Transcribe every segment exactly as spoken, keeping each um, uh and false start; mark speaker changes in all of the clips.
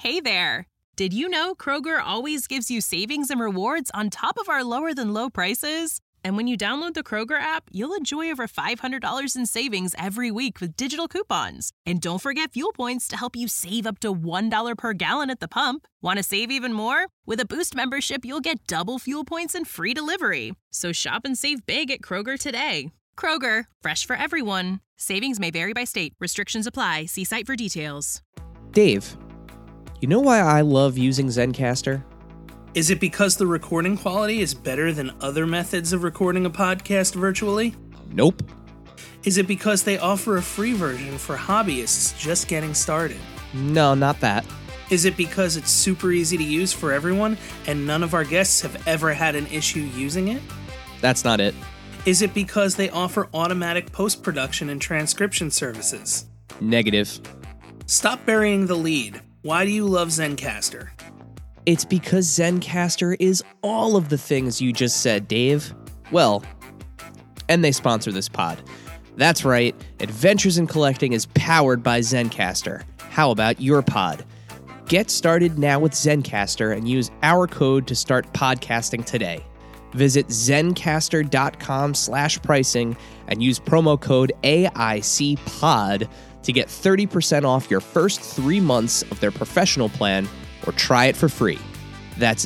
Speaker 1: Hey there! Did you know Kroger always gives you savings and rewards on top of our lower-than-low prices? And when you download the Kroger app, you'll enjoy over five hundred dollars in savings every week with digital coupons. And don't forget fuel points to help you save up to one dollar per gallon at the pump. Want to save even more? With a Boost membership, you'll get double fuel points and free delivery. So shop and save big at Kroger today. Kroger, fresh for everyone. Savings may vary by state. Restrictions apply. See site for details.
Speaker 2: Dave, you know why I love using Zencastr?
Speaker 3: Is it because the recording quality is better than other methods of recording a podcast virtually?
Speaker 2: Nope.
Speaker 3: Is it because they offer a free version for hobbyists just getting started?
Speaker 2: No, not that.
Speaker 3: Is it because it's super easy to use for everyone and none of our guests have ever had an issue using it?
Speaker 2: That's not it.
Speaker 3: Is it because they offer automatic post-production and transcription services?
Speaker 2: Negative.
Speaker 3: Stop burying the lead. Why do you love Zencastr?
Speaker 2: It's because Zencastr is all of the things you just said, Dave. Well, and they sponsor this pod. That's right, Adventures in Collecting is powered by Zencastr. How about your pod? Get started now with Zencastr and use our code to start podcasting today. Visit zencastr.com slash pricing and use promo code A I C pod to get thirty percent off your first three months of their professional plan, or try it for free. That's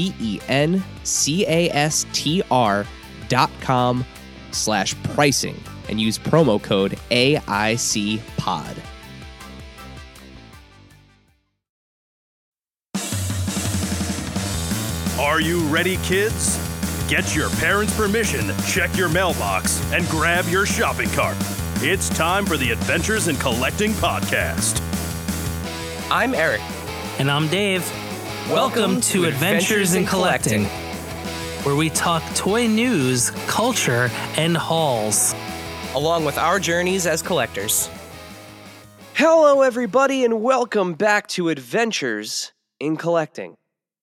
Speaker 2: Z-E-N-C-A-S-T-R dot com slash pricing and use promo code A I C pod.
Speaker 4: Are you ready, kids? Get your parents' permission, check your mailbox, and grab your shopping cart. It's time for the Adventures in Collecting podcast.
Speaker 5: I'm Eric.
Speaker 3: And I'm Dave.
Speaker 5: Welcome, Welcome to, to Adventures, Adventures in Collecting,
Speaker 3: where we talk toy news, culture, and hauls,
Speaker 5: along with our journeys as collectors.
Speaker 2: Hello, everybody, and welcome back to Adventures in Collecting.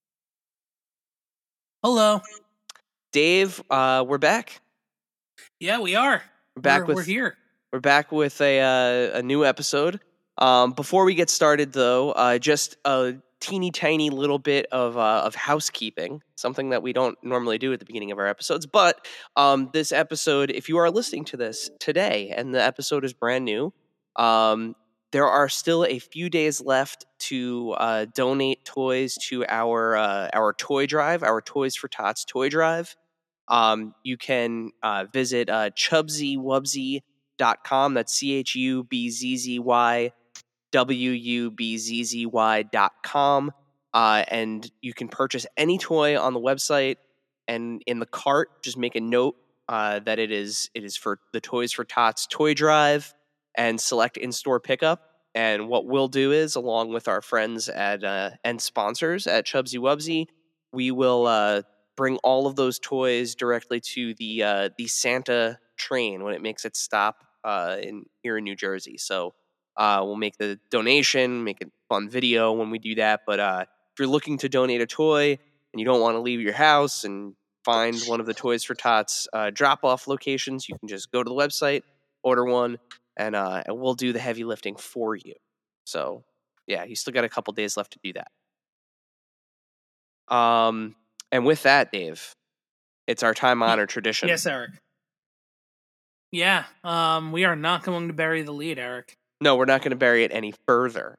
Speaker 3: Hello.
Speaker 2: Dave, uh, we're back.
Speaker 3: Yeah, we are.
Speaker 2: We're back
Speaker 3: we're,
Speaker 2: with
Speaker 3: we're here.
Speaker 2: We're back with a uh, a new episode. Um, before we get started, though, uh, just a teeny tiny little bit of uh, of housekeeping, something that we don't normally do at the beginning of our episodes. But um, this episode, if you are listening to this today and the episode is brand new, um, there are still a few days left to uh, donate toys to our uh, our toy drive, our Toys for Tots toy drive. Um, you can uh, visit uh, chubzy wubzy dot com. That's C H U B Z Z Y W U B Z Z Y dot com. Uh, and you can purchase any toy on the website, and in the cart, just make a note uh, that it is it is for the Toys for Tots toy drive, and select in-store pickup. And what we'll do is, along with our friends at uh, and sponsors at Chubzy Wubzy, we will uh, bring all of those toys directly to the uh, the Santa train when it makes its stop uh, in here in New Jersey. So uh, we'll make the donation, make a fun video when we do that. But uh, if you're looking to donate a toy and you don't want to leave your house and find one of the Toys for Tots uh, drop-off locations, you can just go to the website, order one, and uh, and we'll do the heavy lifting for you. So yeah, you still got a couple days left to do that. Um, and with that, Dave, it's our time-honored tradition.
Speaker 3: Yes, Eric. Yeah, um, we are not going to bury the lead, Eric.
Speaker 2: No, we're not going to bury it any further.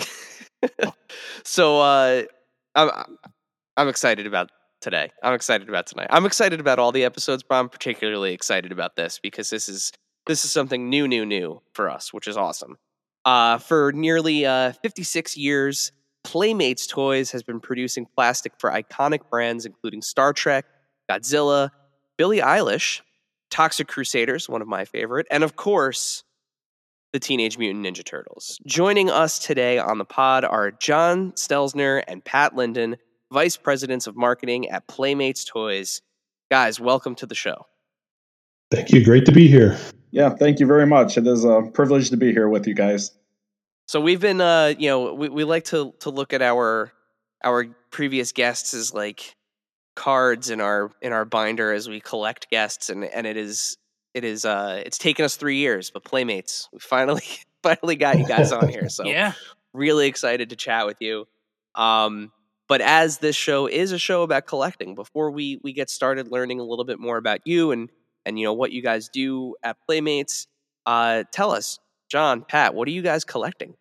Speaker 2: so uh, I'm I'm excited about today. I'm excited about tonight. I'm excited about all the episodes, but I'm particularly excited about this because this is this is something new, new, new for us, which is awesome. Uh, for nearly uh, fifty-six years, Playmates Toys has been producing plastic for iconic brands including Star Trek, Godzilla, Billie Eilish, Toxic Crusaders, one of my favorite, and of course, the Teenage Mutant Ninja Turtles. Joining us today on the pod are John Stelzner and Pat Linden, Vice Presidents of Marketing at Playmates Toys. Guys, welcome to the show.
Speaker 6: Thank you. Great to be here.
Speaker 7: Yeah, thank you very much. It is a privilege to be here with you guys.
Speaker 2: So we've been, uh, you know, we, we like to to look at our our previous guests as like cards in our in our binder as we collect guests, and and it is it is uh it's taken us three years, but Playmates, we finally finally got you guys on here. So
Speaker 3: yeah,
Speaker 2: really excited to chat with you. Um, but as this show is a show about collecting, before we we get started learning a little bit more about you and and you know what you guys do at Playmates, uh, tell us, John, Pat, what are you guys collecting?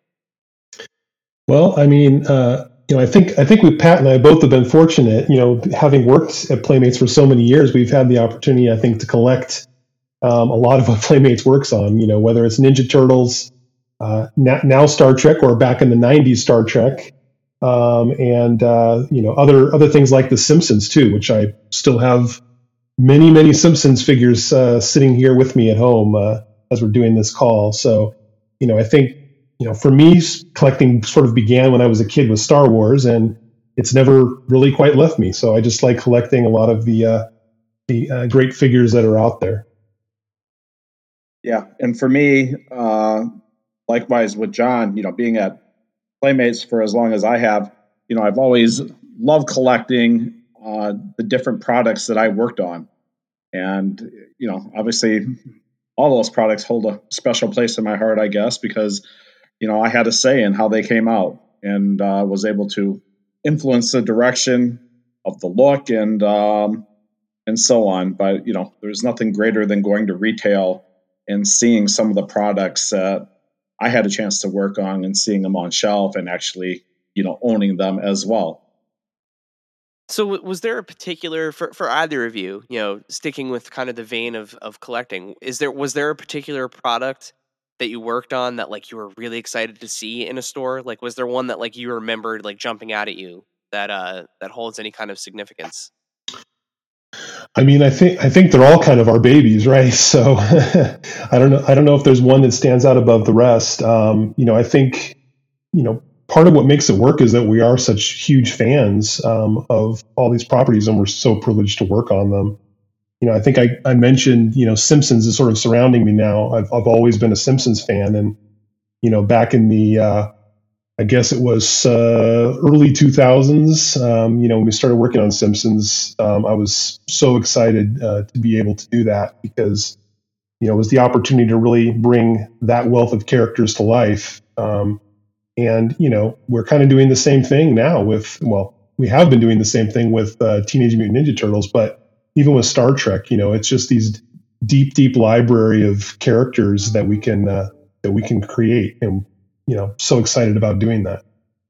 Speaker 6: Well, I mean, uh, you know, I think I think we Pat and I both have been fortunate. You know, having worked at Playmates for so many years, we've had the opportunity, I think, to collect um, a lot of what Playmates works on. You know, whether it's Ninja Turtles, uh, now, now Star Trek, or back in the nineties Star Trek, um, and uh, you know, other other things like The Simpsons too, which I still have many many Simpsons figures uh, sitting here with me at home uh, as we're doing this call. So, you know, I think. You know, for me, collecting sort of began when I was a kid with Star Wars, and it's never really quite left me. So I just like collecting a lot of the uh, the uh, great figures that are out there.
Speaker 7: Yeah, and for me, uh, likewise with John, you know, being at Playmates for as long as I have, you know, I've always loved collecting uh, the different products that I worked on, and you know, obviously, all those products hold a special place in my heart, I guess, because you know, I had a say in how they came out and uh, was able to influence the direction of the look and um, and so on. But you know, there's nothing greater than going to retail and seeing some of the products that I had a chance to work on and seeing them on shelf and actually, you know, owning them as well.
Speaker 2: So was there a particular for, for either of you, you know, sticking with kind of the vein of of collecting, is there was there a particular product that you worked on that like you were really excited to see in a store? Like was there one that like you remembered like jumping out at you that uh that holds any kind of significance?
Speaker 6: I mean, I think I think they're all kind of our babies, right? So I don't know. I don't know if there's one that stands out above the rest. Um, you know, I think you know part of what makes it work is that we are such huge fans um, of all these properties, and we're so privileged to work on them. You know, I think I, I mentioned, you know, Simpsons is sort of surrounding me now. I've I've always been a Simpsons fan, and you know, back in the, uh, I guess it was uh, early two thousands. Um, you know, when we started working on Simpsons, um, I was so excited uh, to be able to do that because, you know, it was the opportunity to really bring that wealth of characters to life. Um, and you know, we're kind of doing the same thing now with, well, we have been doing the same thing with uh, Teenage Mutant Ninja Turtles, but even with Star Trek, you know, it's just these deep, deep library of characters that we can uh, that we can create, and you know, so excited about doing that.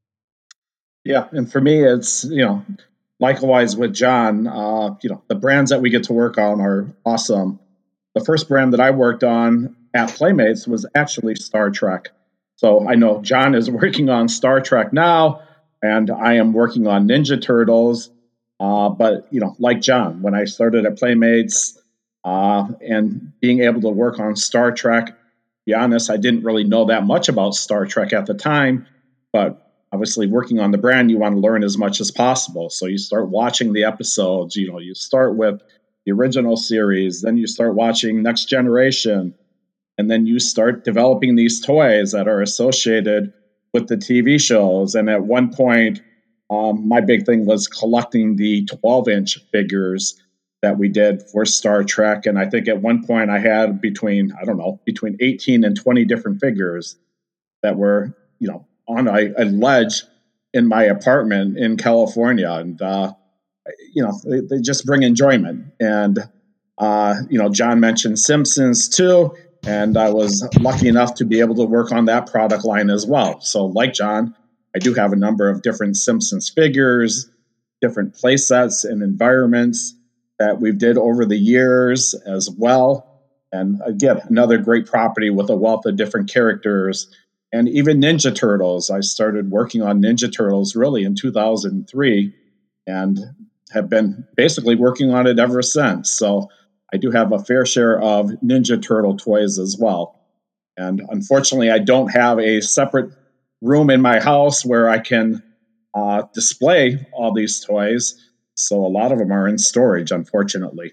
Speaker 7: Yeah, and for me, it's you know, likewise with John. Uh, you know, the brands that we get to work on are awesome. The first brand that I worked on at Playmates was actually Star Trek. So I know John is working on Star Trek now, and I am working on Ninja Turtles. Uh, but you know, like John, when I started at Playmates uh, and being able to work on Star Trek, to be honest, I didn't really know that much about Star Trek at the time. But obviously, working on the brand, you want to learn as much as possible. So you start watching the episodes. You know, you start with the original series, then you start watching Next Generation, and then you start developing these toys that are associated with the T V shows. And at one point, um, my big thing was collecting the twelve inch figures that we did for Star Trek. And I think at one point I had between, I don't know, between eighteen and twenty different figures that were, you know, on a, a ledge in my apartment in California. And, uh, you know, they, they just bring enjoyment. And, uh, you know, John mentioned Simpsons too. And I was lucky enough to be able to work on that product line as well. So like John, I do have a number of different Simpsons figures, different play sets and environments that we've did over the years as well. And again, another great property with a wealth of different characters. And even Ninja Turtles. I started working on Ninja Turtles really in two thousand three and have been basically working on it ever since. So I do have a fair share of Ninja Turtle toys as well. And unfortunately, I don't have a separate room in my house where I can uh, display all these toys. So a lot of them are in storage, unfortunately.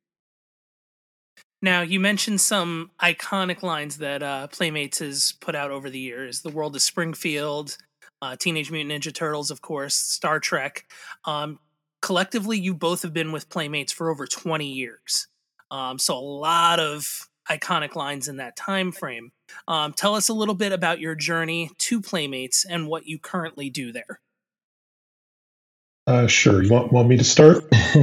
Speaker 3: Now, you mentioned some iconic lines that uh, Playmates has put out over the years. The World of Springfield, uh, Teenage Mutant Ninja Turtles, of course, Star Trek. Um, collectively, you both have been with Playmates for over twenty years. Um, so a lot of iconic lines in that time frame. Um, tell us a little bit about your journey to Playmates and what you currently do there.
Speaker 6: Uh, sure. You want want me to start?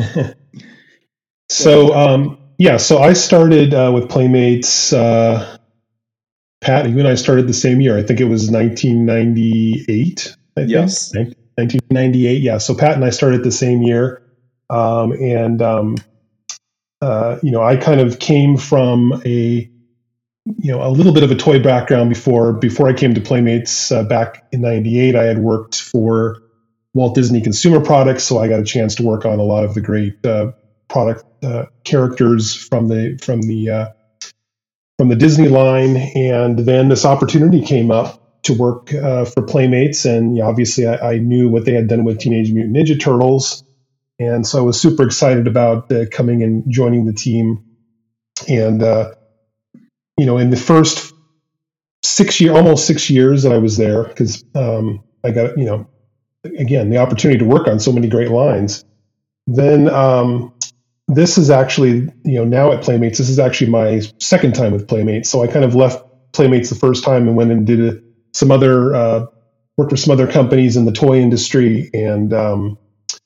Speaker 6: so um, yeah, so I started uh, with Playmates. Uh, Pat, you and I started the same year. I think it was nineteen ninety-eight. I think.
Speaker 7: Yes.
Speaker 6: nineteen ninety-eight. Yeah. So Pat and I started the same year, um, and um, uh, you know, I kind of came from a you know a little bit of a toy background before before I came to Playmates uh, back in ninety-eight. I had worked for Walt Disney Consumer Products, so I got a chance to work on a lot of the great uh, product uh, characters from the from the uh, from the Disney line. And then this opportunity came up to work uh, for Playmates, and you know, obviously I, I knew what they had done with Teenage Mutant Ninja Turtles, and so I was super excited about uh, coming and joining the team. And uh, you know, in the first six year, almost six years that I was there, because um, I got you know. again, the opportunity to work on so many great lines. Then um, this is actually, you know, now at Playmates, this is actually my second time with Playmates. So I kind of left Playmates the first time and went and did a, some other, uh, worked for some other companies in the toy industry, and um,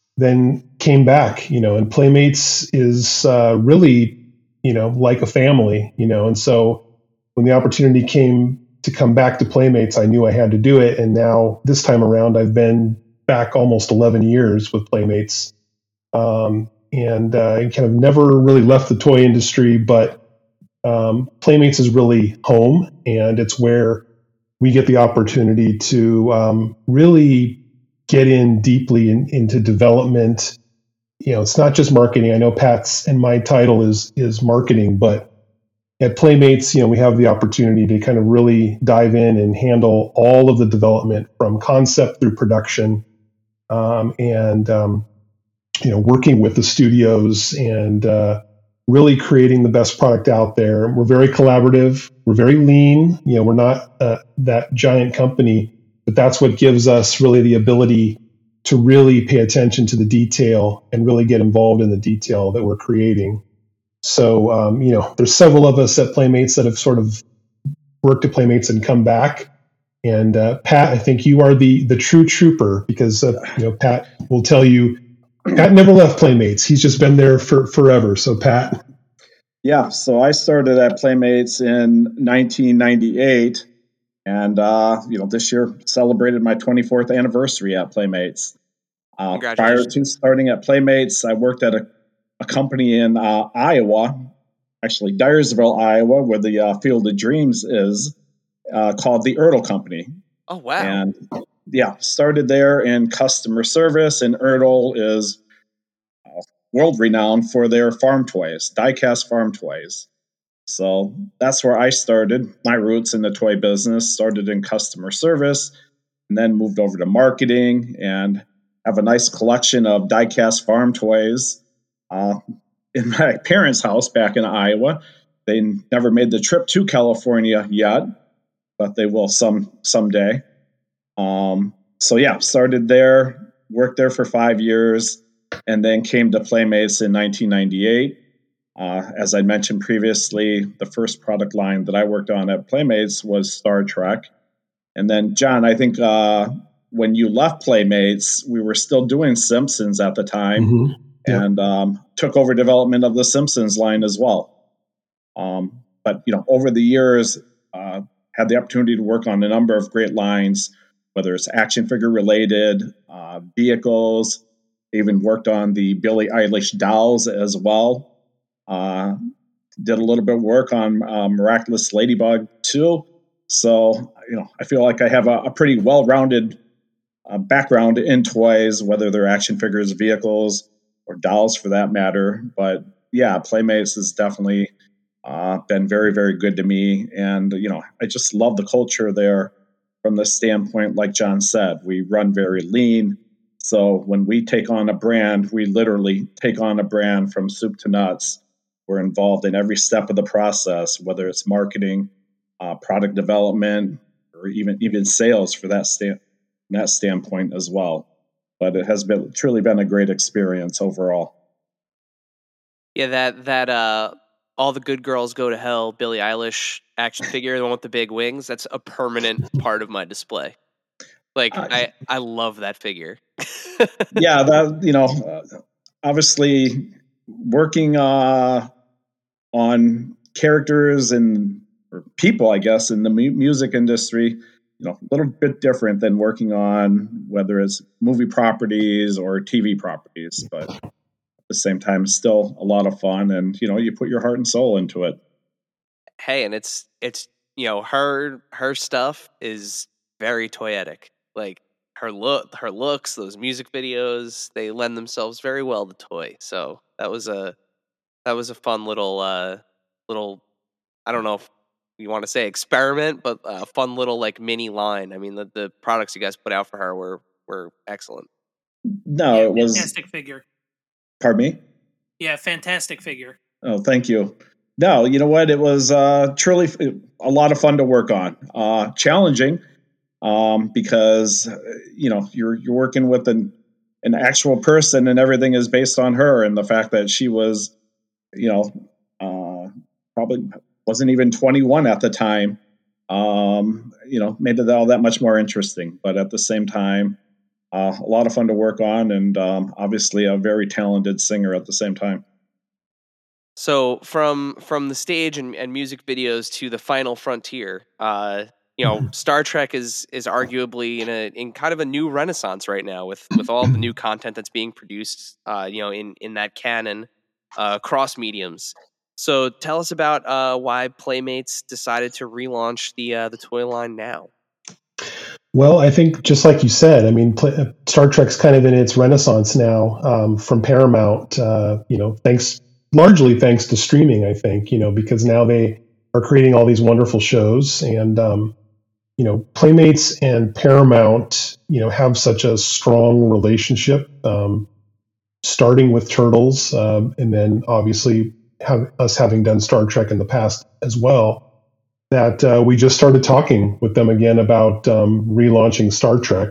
Speaker 6: then came back, you know, and Playmates is uh, really, you know, like a family, you know, and so when the opportunity came to come back to Playmates, I knew I had to do it. And now this time around, I've been back almost eleven years with Playmates, um, and uh, kind of never really left the toy industry, but um, Playmates is really home, and it's where we get the opportunity to um, really get in deeply in, into development. You know, it's not just marketing. I know Pat's and my title is is marketing, but at Playmates, you know, we have the opportunity to kind of really dive in and handle all of the development from concept through production. Um, and, um, you know, working with the studios and uh, really creating the best product out there. We're very collaborative. We're very lean. You know, we're not uh, that giant company, but that's what gives us really the ability to really pay attention to the detail and really get involved in the detail that we're creating. So, um, you know, there's several of us at Playmates that have sort of worked at Playmates and come back. And uh, Pat, I think you are the the true trooper, because uh, you know, Pat will tell you, Pat never left Playmates. He's just been there for forever. So, Pat.
Speaker 7: Yeah, so I started at Playmates in nineteen ninety-eight, and uh, you know, this year celebrated my twenty-fourth anniversary at Playmates. Uh, prior to starting at Playmates, I worked at a, a company in uh, Iowa, actually Dyersville, Iowa, where the uh, Field of Dreams is. Uh, called the Ertl Company.
Speaker 2: Oh, wow.
Speaker 7: And yeah, started there in customer service, and Ertl is uh, world renowned for their farm toys, die-cast farm toys. So that's where I started. My roots in the toy business started in customer service, and then moved over to marketing, and have a nice collection of die-cast farm toys uh, in my parents' house back in Iowa. They never made the trip to California yet, but they will some someday. Um, so yeah, started there, worked there for five years, and then came to Playmates in nineteen ninety-eight. Uh, as I mentioned previously, the first product line that I worked on at Playmates was Star Trek. And then, John, I think uh, when you left Playmates, we were still doing Simpsons at the time, mm-hmm. yep. and um, took over development of the Simpsons line as well. Um, but you know, over the years, uh, had the opportunity to work on a number of great lines, whether it's action figure related, uh, vehicles, even worked on the Billie Eilish dolls as well. Uh, did a little bit of work on uh, Miraculous Ladybug too. So, you know, I feel like I have a, a pretty well-rounded uh, background in toys, whether they're action figures, vehicles, or dolls for that matter. But yeah, Playmates has definitely Uh, been very, very good to me. And, you know, I just love the culture there from the standpoint, like John said, we run very lean. So when we take on a brand, we literally take on a brand from soup to nuts. We're involved in every step of the process, whether it's marketing, uh, product development, or even, even sales for that, sta- that standpoint as well. But it has been truly been a great experience overall.
Speaker 2: Yeah, that, that, uh, All the Good Girls Go to Hell, Billie Eilish action figure, the one with the big wings, that's a permanent part of my display. Like, uh, I, I love that figure.
Speaker 7: yeah, that you know, uh, obviously working uh, on characters and or people, I guess, in the mu- music industry, you know, a little bit different than working on whether it's movie properties or T V properties, but at the same time, still a lot of fun, and you know, you put your heart and soul into it.
Speaker 2: Hey, and it's it's you know her her stuff is very toyetic. Like her look, her looks, those music videos, they lend themselves very well to toy. So that was a that was a fun little uh little I don't know if you want to say experiment, but a fun little like mini line. I mean, the the products you guys put out for her were were excellent.
Speaker 7: No,
Speaker 3: yeah,
Speaker 7: it was.
Speaker 3: fantastic figure.
Speaker 7: Pardon me?
Speaker 3: Yeah, fantastic figure.
Speaker 7: Oh, thank you. No, you know what? It was uh, truly f- a lot of fun to work on. Uh, challenging um, because uh, you know you're you're working with an an actual person, and everything is based on her, and the fact that she was, you know, uh, probably wasn't even twenty-one at the time. Um, you know, made it all that much more interesting. But at the same time, uh, a lot of fun to work on, and um, obviously a very talented singer at the same time.
Speaker 2: So from from the stage and, and music videos to the final frontier, uh, you know, Star Trek is is arguably in a in kind of a new renaissance right now with with all the new content that's being produced, uh, you know, in in that canon, uh, cross mediums. So tell us about uh, why Playmates decided to relaunch the uh, the toy line now.
Speaker 6: Well, I think just like you said, I mean, Pl- Star Trek's kind of in its renaissance now um, from Paramount. Uh, you know, thanks largely thanks to streaming. I think you know because now they are creating all these wonderful shows, and um, you know, Playmates and Paramount, you know, have such a strong relationship. Um, starting with Turtles, um, and then obviously have us having done Star Trek in the past as well. That uh, we just started talking with them again about um, relaunching Star Trek.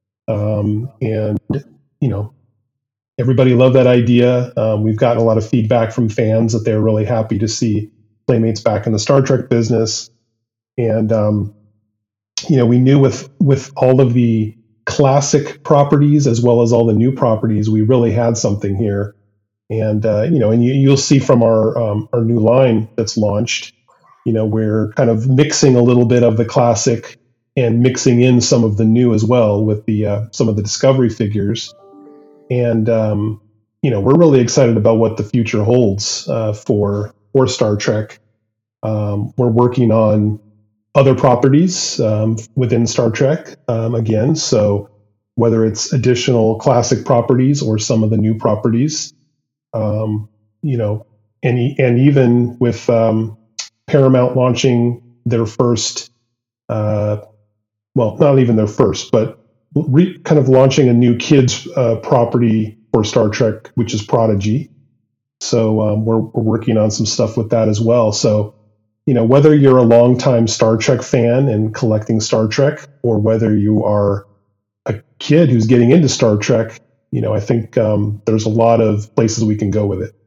Speaker 6: Um, and, you know, everybody loved that idea. Um, we've gotten a lot of feedback from fans that they're really happy to see Playmates back in the Star Trek business. And, um, you know, we knew with, with all of the classic properties as well as all the new properties, we really had something here. And, uh, you know, and you, you'll see from our, um, our new line that's launched, you know, we're kind of mixing a little bit of the classic and mixing in some of the new as well with the uh, some of the Discovery figures. And, um, you know, we're really excited about what the future holds uh, for, for Star Trek. Um, we're working on other properties um, within Star Trek um, again. So whether it's additional classic properties or some of the new properties, um, you know, and, and even with um, Paramount launching their first, uh, well, not even their first, but re- kind of launching a new kids uh, property for Star Trek, which is Prodigy. So um, we're, we're working on some stuff with that as well. So, you know, whether you're a longtime Star Trek fan and collecting Star Trek, or whether you are a kid who's getting into Star Trek, you know, I think um, there's a lot of places we can go with it.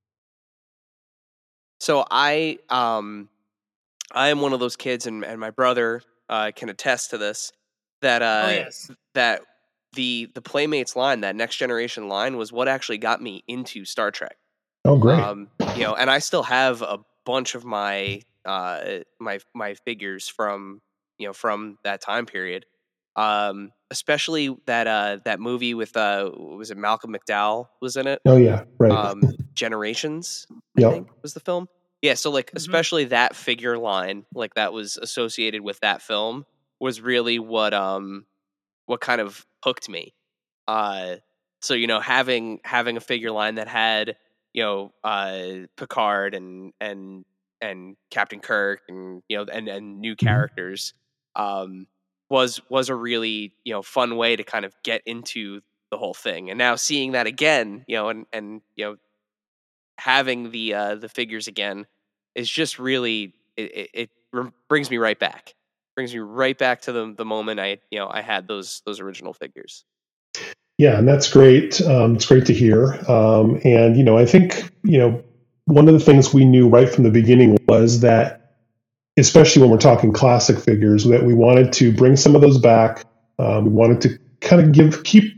Speaker 2: So I um I am one of those kids, and, and my brother uh, can attest to this, that uh,
Speaker 3: Oh, yes.
Speaker 2: that the the Playmates line, that Next Generation line, was what actually got me into Star Trek.
Speaker 6: Oh, great.
Speaker 2: Um, you know, and I still have a bunch of my uh, my my figures from you know from that time period. Um, especially that uh, that movie with uh, was it Malcolm McDowell was in it?
Speaker 6: Oh, yeah, right.
Speaker 2: Um, Generations, I
Speaker 6: Yep.
Speaker 2: think was the film. Yeah, so like
Speaker 3: Mhm.
Speaker 2: especially that figure line, like that was associated with that film, was really what um what kind of hooked me. Uh, so you know, having having a figure line that had you know uh Picard and and and Captain Kirk and you know and and new characters um was was a really you know fun way to kind of get into the whole thing. And now seeing that again, you know, and and you know having the uh, the figures again is just really it, it, it r- brings me right back, brings me right back to the the moment I you know I had those those original figures.
Speaker 6: Yeah, and that's great. Um, it's great to hear. Um, and you know, I think you know one of the things we knew right from the beginning was that, especially when we're talking classic figures, that we wanted to bring some of those back. Um, we wanted to kind of give keep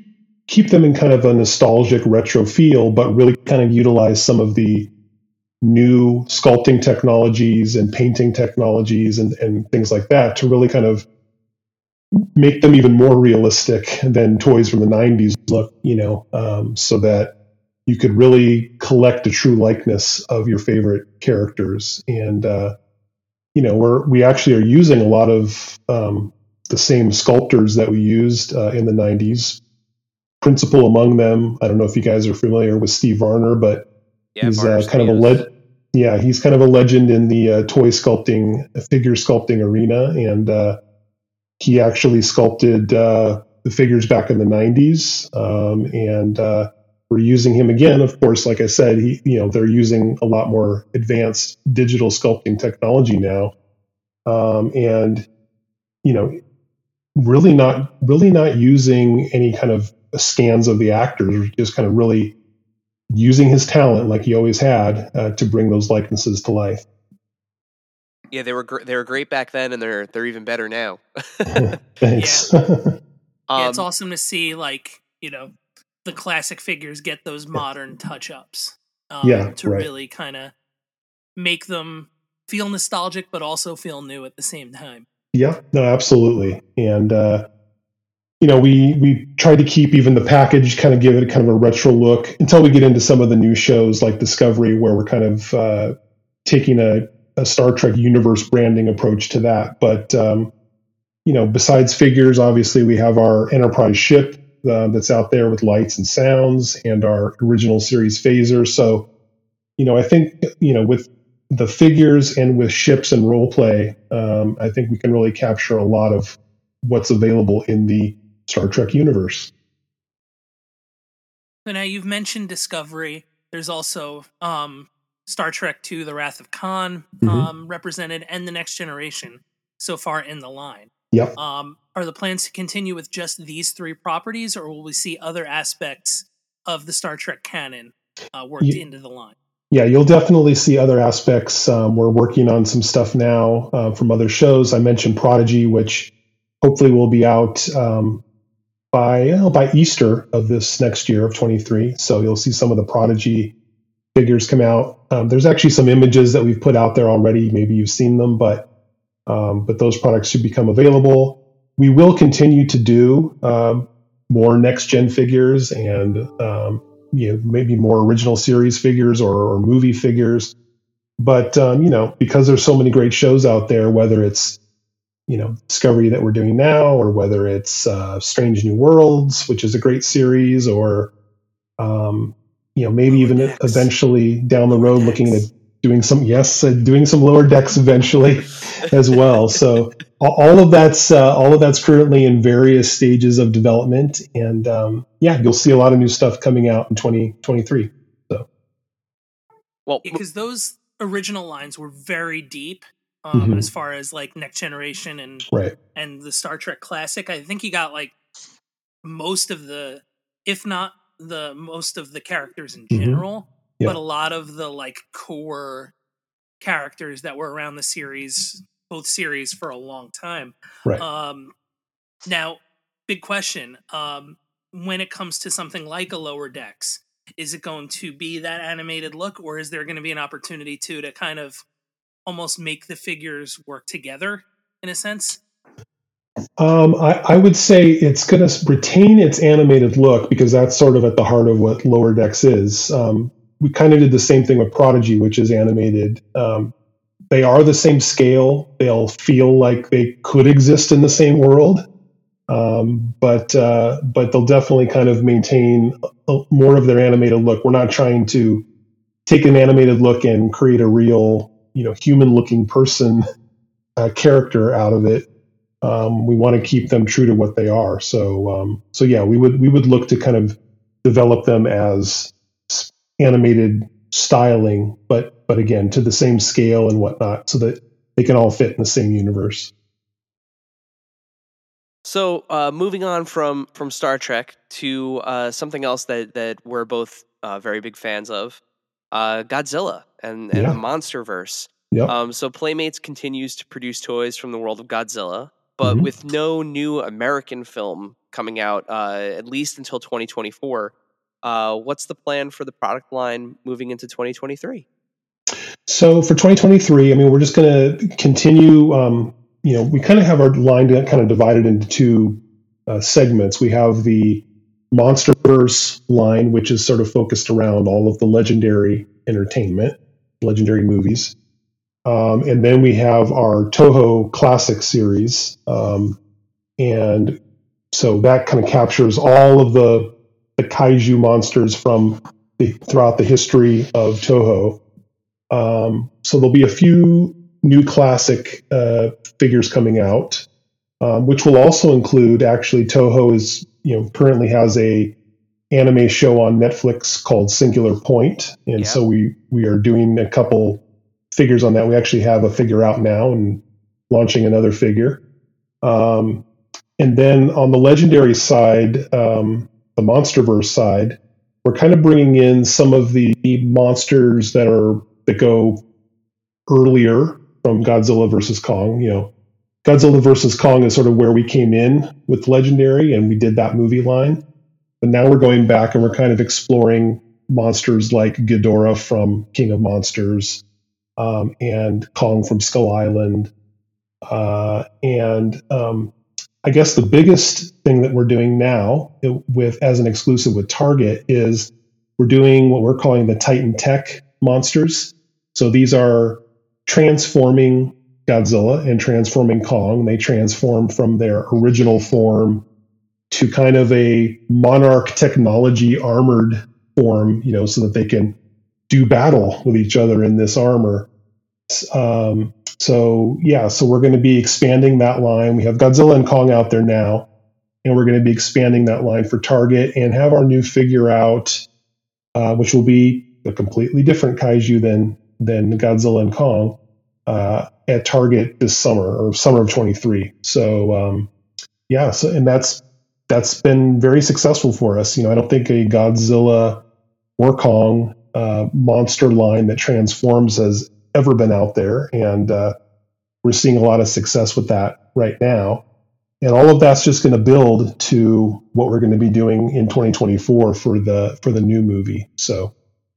Speaker 6: keep them in kind of a nostalgic retro feel, but really kind of utilize some of the new sculpting technologies and painting technologies and, and things like that to really kind of make them even more realistic than toys from the nineties look, you know, um, so that you could really collect a true likeness of your favorite characters. And, uh, you know, we're, we actually are using a lot of um, the same sculptors that we used uh, in the nineties. Principal among them, I don't know if you guys are familiar with Steve Varner, but
Speaker 2: yeah,
Speaker 6: he's
Speaker 2: Varner
Speaker 6: uh, kind
Speaker 2: Studios.
Speaker 6: of a le- yeah, he's kind of a legend in the uh, toy sculpting, figure sculpting arena. And uh, he actually sculpted uh, the figures back in the nineties. Um, and uh, we're using him again. Of course, like I said, he, you know, they're using a lot more advanced digital sculpting technology now. Um, and, you know, really not, really not using any kind of scans of the actors, just kind of really using his talent like he always had uh, to bring those likenesses to life.
Speaker 2: Yeah, they were gr- they were great back then, and they're they're even better now.
Speaker 6: Thanks.
Speaker 3: Yeah.
Speaker 2: um,
Speaker 3: yeah, it's awesome to see, like, you know, the classic figures get those modern touch-ups um,
Speaker 6: Yeah,
Speaker 3: to
Speaker 6: right.
Speaker 3: really kind of make them feel nostalgic, but also feel new at the same time.
Speaker 6: Yeah, no, absolutely. And, uh, you know, we, we try to keep even the package, kind of give it kind of a retro look until we get into some of the new shows like Discovery, where we're kind of uh, taking a, a Star Trek universe branding approach to that. But, um, you know, besides figures, obviously we have our Enterprise ship uh, that's out there with lights and sounds, and our original series phaser. So, you know, I think, you know, with the figures and with ships and role play, um, I think we can really capture a lot of what's available in the Star Trek universe.
Speaker 3: So now you've mentioned Discovery. There's also um, Star Trek two, The Wrath of Khan
Speaker 6: Mhm.
Speaker 3: um, represented, and The Next Generation so far in the line.
Speaker 6: Yep.
Speaker 3: Um, are the plans to continue with just these three properties, or will we see other aspects of the Star Trek canon uh, worked
Speaker 6: Ye-
Speaker 3: into the line?
Speaker 6: Yeah, you'll definitely see other aspects. Um, we're working on some stuff now uh, from other shows. I mentioned Prodigy, which hopefully will be out um, by uh, by Easter of this next year of twenty-three. So you'll see some of the Prodigy figures come out. Um, there's actually some images that we've put out there already. Maybe you've seen them, but um, but those products should become available. We will continue to do um, more next gen figures and um, you know, maybe more original series figures or, or movie figures. But um, you know, because there's so many great shows out there, whether it's you know Discovery that we're doing now, or whether it's uh, Strange New Worlds, which is a great series, or um, you know maybe
Speaker 3: Lower
Speaker 6: even
Speaker 3: Decks.
Speaker 6: eventually down the
Speaker 3: Lower
Speaker 6: road looking
Speaker 3: Decks.
Speaker 6: at doing some yes uh, doing some Lower Decks eventually as well. So all of that's uh, all of that's currently in various stages of development, and um, yeah, you'll see a lot of new stuff coming out in twenty twenty-three. So
Speaker 2: well,
Speaker 3: Because those original lines were very deep um,
Speaker 6: Mhm.
Speaker 3: as far as like Next Generation and
Speaker 6: right,
Speaker 3: and the Star Trek Classic. I think you got like most of the, if not the most of the characters in
Speaker 6: Mhm.
Speaker 3: general,
Speaker 6: Yeah.
Speaker 3: but a lot of the like core characters that were around the series, both series, for a long time.
Speaker 6: right.
Speaker 3: Um, now, big question: um, when it comes to something like a Lower Decks, is it going to be that animated look, or is there going to be an opportunity to to kind of almost make the figures work together in a sense?
Speaker 6: Um, I, I would say it's going to retain its animated look because that's sort of at the heart of what Lower Decks is. Um, we kind of did the same thing with Prodigy, which is animated. Um, they are the same scale. They'll feel like they could exist in the same world, um, but uh, but they'll definitely kind of maintain a, a, more of their animated look. We're not trying to take an animated look and create a real, you know, human-looking person uh, character out of it. Um, we want to keep them true to what they are. So, um, so yeah, we would we would look to kind of develop them as animated styling, but but again to the same scale and whatnot, so that they can all fit in the same universe.
Speaker 2: So, uh, moving on from from Star Trek to uh, something else that that we're both uh, very big fans of, uh, Godzilla and and
Speaker 6: Yeah.
Speaker 2: the MonsterVerse.
Speaker 6: Yep.
Speaker 2: Um, so Playmates continues to produce toys from the world of Godzilla, but
Speaker 6: Mhm.
Speaker 2: with no new American film coming out uh, at least until twenty twenty-four. Uh, what's the plan for the product line moving into twenty twenty-three?
Speaker 6: So for twenty twenty-three, I mean, we're just going to continue. Um, you know, we kind of have our line kind of divided into two uh, segments. We have the Monsterverse line, which is sort of focused around all of the Legendary entertainment, Legendary movies. Um, and then we have our Toho Classic series. Um, and so that kind of captures all of the, the kaiju monsters from the, throughout the history of Toho. Um, so there'll be a few new classic uh, figures coming out, um, which will also include, actually, Toho is, you know, currently has a anime show on Netflix called Singular Point. And
Speaker 2: yeah.
Speaker 6: so we, we are doing a couple figures on that. We actually have a figure out now and launching another figure. Um, and then on the Legendary side, um, the Monsterverse side, we're kind of bringing in some of the monsters that are that go earlier from Godzilla versus Kong. You know, Godzilla versus Kong is sort of where we came in with Legendary, and we did that movie line. But now we're going back and we're kind of exploring monsters like Ghidorah from King of Monsters, um, and Kong from Skull Island. Uh, and um, I guess the biggest thing that we're doing now with as an exclusive with Target is we're doing what we're calling the Titan Tech monsters. So these are transforming Godzilla and transforming Kong. They transform from their original form to kind of a Monarch technology armored form, you know, so that they can do battle with each other in this armor. Um, so yeah, so we're going to be expanding that line. We have Godzilla and Kong out there now, and we're going to be expanding that line for Target and have our new figure out, uh, which will be a completely different kaiju than than Godzilla and Kong, uh, at Target this summer or summer of twenty-three. So um, yeah, so and that's that's been very successful for us. You know, I don't think a Godzilla or Kong uh, monster line that transforms has ever been out there, and uh, we're seeing a lot of success with that right now. And all of that's just going to build to what we're going to be doing in twenty twenty-four for the for the new movie. So.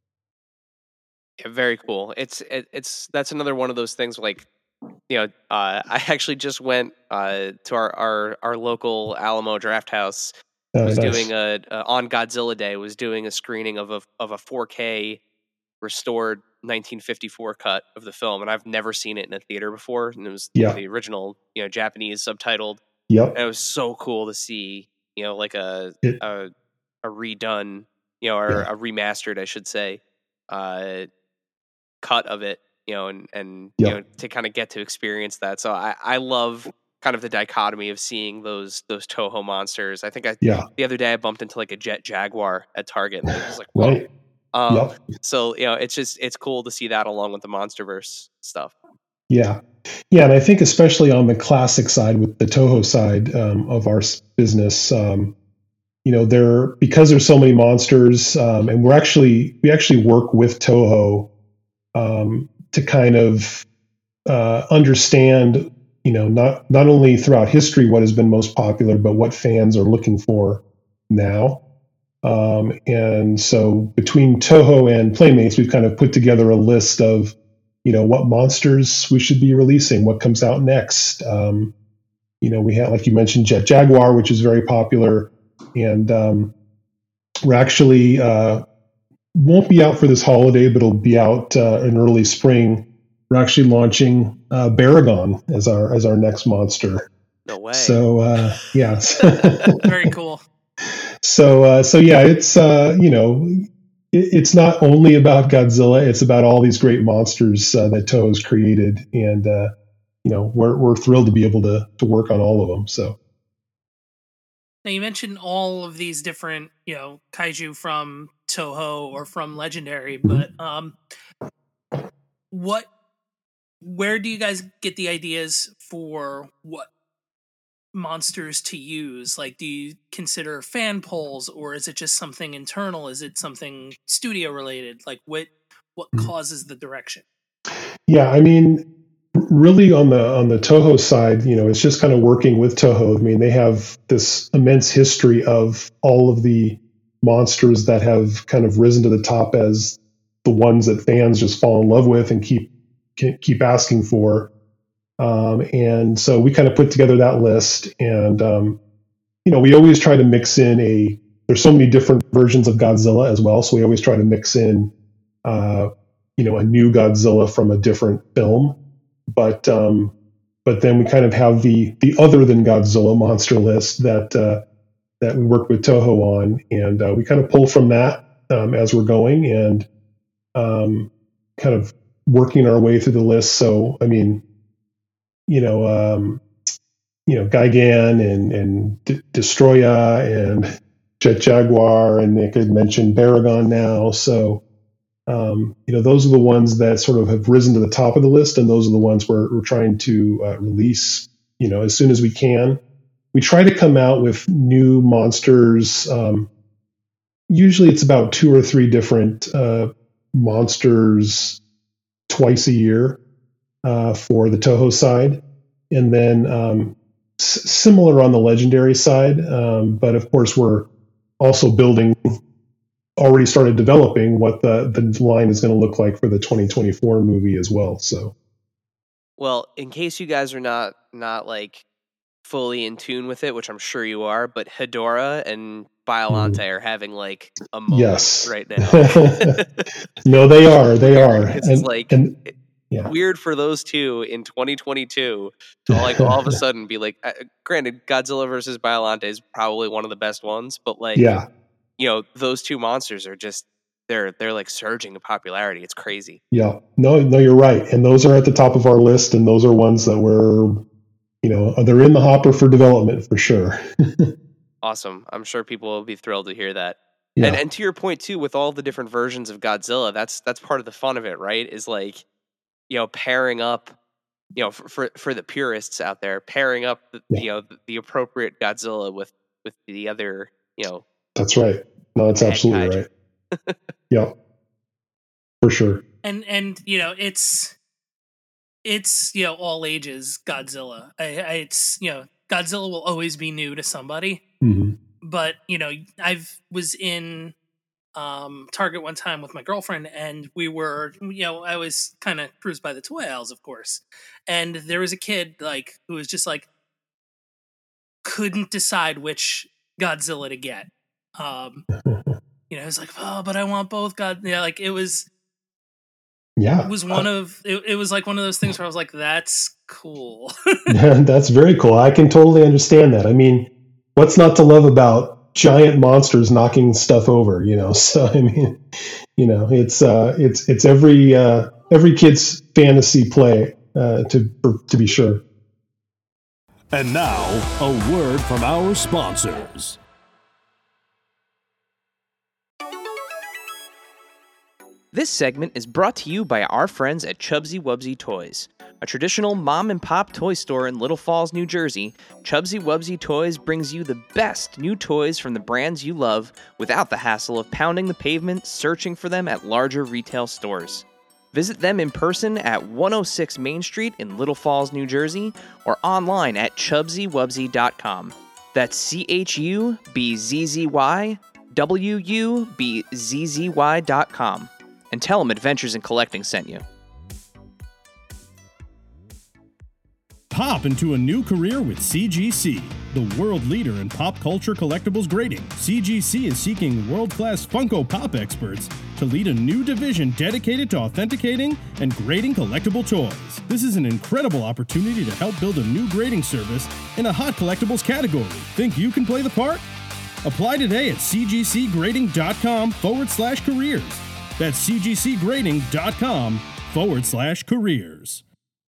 Speaker 2: Yeah, very cool. It's it, it's that's another one of those things like, you know, uh, I actually just went uh, to our, our our local Alamo Draft House.
Speaker 6: Oh,
Speaker 2: was
Speaker 6: nice.
Speaker 2: doing a, a on Godzilla Day was doing a screening of a of a four K restored nineteen fifty-four cut of the film, and I've never seen it in a theater before. And it was
Speaker 6: Yeah.
Speaker 2: the original, you know, Japanese subtitled.
Speaker 6: Yep.
Speaker 2: And it was so cool to see, you know, like a
Speaker 6: It-
Speaker 2: a, a redone, you know, or
Speaker 6: Yeah.
Speaker 2: a remastered, I should say, uh, cut of it, you know, and and
Speaker 6: Yep.
Speaker 2: you know, to kind of get to experience that. So I I love kind of the dichotomy of seeing those those Toho monsters. I think I
Speaker 6: Yeah.
Speaker 2: the other day I bumped into like a Jet Jaguar at Target, and I was like, whoa.
Speaker 6: Right.
Speaker 2: Um,
Speaker 6: Yep.
Speaker 2: So you know, it's just it's cool to see that along with the MonsterVerse stuff.
Speaker 6: Yeah. Yeah. And I think especially on the classic side with the Toho side um, of our s- business, um, you know, there, because there's so many monsters, um, and we're actually, we actually work with Toho um, to kind of uh, understand, you know, not, not only throughout history what has been most popular, but what fans are looking for now. Um, and so between Toho and Playmates, we've kind of put together a list of, you know, what monsters we should be releasing, what comes out next. Um, you know, we have, like you mentioned, Jet Jaguar, which is very popular. And um, we're actually, uh, won't be out for this holiday, but it'll be out uh, in early spring. We're actually launching uh, Baragon as our as our next monster.
Speaker 2: No way.
Speaker 6: So uh, yeah.
Speaker 3: Very cool.
Speaker 6: So, uh, so yeah, it's, uh, you know, it, it's not only about Godzilla, it's about all these great monsters uh, that Toho's created. And, uh, you know, we're, we're thrilled to be able to, to work on all of them. So.
Speaker 3: Now you mentioned all of these different, you know, kaiju from Toho or from Legendary, but um, what, where do you guys get the ideas for what monsters to use? Like, do you consider fan polls, or is it just something internal? Is it something studio related? Like, what what causes the direction?
Speaker 6: Yeah, I mean, really on the on the Toho side, you know, it's just kind of working with Toho. I mean, they have this immense history of all of the monsters that have kind of risen to the top as the ones that fans just fall in love with and keep keep asking for. Um, and so we kind of put together that list, and um, you know, we always try to mix in a. There's so many different versions of Godzilla as well, so we always try to mix in, uh, you know, a new Godzilla from a different film. But um, but then we kind of have the the other than Godzilla monster list that uh, that we work with Toho on, and uh, we kind of pull from that um, as we're going, and um, kind of working our way through the list. So I mean, you know, um, you know, Gigan and and D- Destroya and Jet Jaguar, and they could mention Baragon now. So. Um, you know, those are the ones that sort of have risen to the top of the list, and those are the ones we're, we're trying to uh, release, you know, as soon as we can. We try to come out with new monsters. Um, usually it's about two or three different uh, monsters twice a year uh, for the Toho side. And then um, s- similar on the Legendary side. Um, but of course, we're also building already started developing what the, the line is going to look like for the twenty twenty-four movie as well. So,
Speaker 2: well, in case you guys are not not like fully in tune with it, which I'm sure you are, but Hedorah and Biollante mm. are having like a moment
Speaker 6: yes.
Speaker 2: right now.
Speaker 6: No, they are. They are.
Speaker 2: It's
Speaker 6: and,
Speaker 2: like
Speaker 6: and, yeah.
Speaker 2: weird for those two in twenty twenty-two to like all of a sudden be like, uh, granted, Godzilla versus Biollante is probably one of the best ones, but like,
Speaker 6: yeah.
Speaker 2: you know, those two monsters are just they're they're like surging in popularity. It's crazy.
Speaker 6: Yeah. No, no, you're right. And those are at the top of our list, and those are ones that we're, you know, they're in the hopper for development for sure.
Speaker 2: Awesome. I'm sure people will be thrilled to hear that.
Speaker 6: Yeah.
Speaker 2: And and to your point too, with all the different versions of Godzilla, that's that's part of the fun of it, right? Is like, you know, pairing up, you know, for for, for the purists out there, pairing up the, yeah. you know, the, the appropriate Godzilla with with the other, you know.
Speaker 6: That's right. No, that's absolutely right. Yeah, for sure.
Speaker 3: And and you know, it's it's you know all ages Godzilla. I, I, it's you know Godzilla will always be new to somebody.
Speaker 6: Mm-hmm.
Speaker 3: But you know, I've was in um, Target one time with my girlfriend, and we were you know I was kind of cruised by the toy aisles, of course, and there was a kid like who was just like couldn't decide which Godzilla to get. Um, you know, it's like, oh, but I want both. God, yeah, like it was,
Speaker 6: yeah,
Speaker 3: it was one uh, of, it, it was like one of those things where I was like, that's cool.
Speaker 6: That's very cool. I can totally understand that. I mean, what's not to love about giant monsters knocking stuff over? You know, so I mean, you know, it's uh, it's it's every uh, every kid's fantasy play uh, to to be sure.
Speaker 4: And now, a word from our sponsors.
Speaker 2: This segment is brought to you by our friends at Chubsy Wubsy Toys. A traditional mom-and-pop toy store in Little Falls, New Jersey, Chubsy Wubsy Toys brings you the best new toys from the brands you love without the hassle of pounding the pavement searching for them at larger retail stores. Visit them in person at one oh six Main Street in Little Falls, New Jersey, or online at chubsy wubsy dot com. That's C H U B Z Z Y W U B Z Z Y dot com. And tell them Adventures in Collecting sent you.
Speaker 4: Pop into a new career with C G C, the world leader in pop culture collectibles grading. C G C is seeking world-class Funko Pop experts to lead a new division dedicated to authenticating and grading collectible toys. This is an incredible opportunity to help build a new grading service in a hot collectibles category. Think you can play the part? Apply today at cgcgrading.com forward slash careers. That's cgcgrading.com forward slash careers.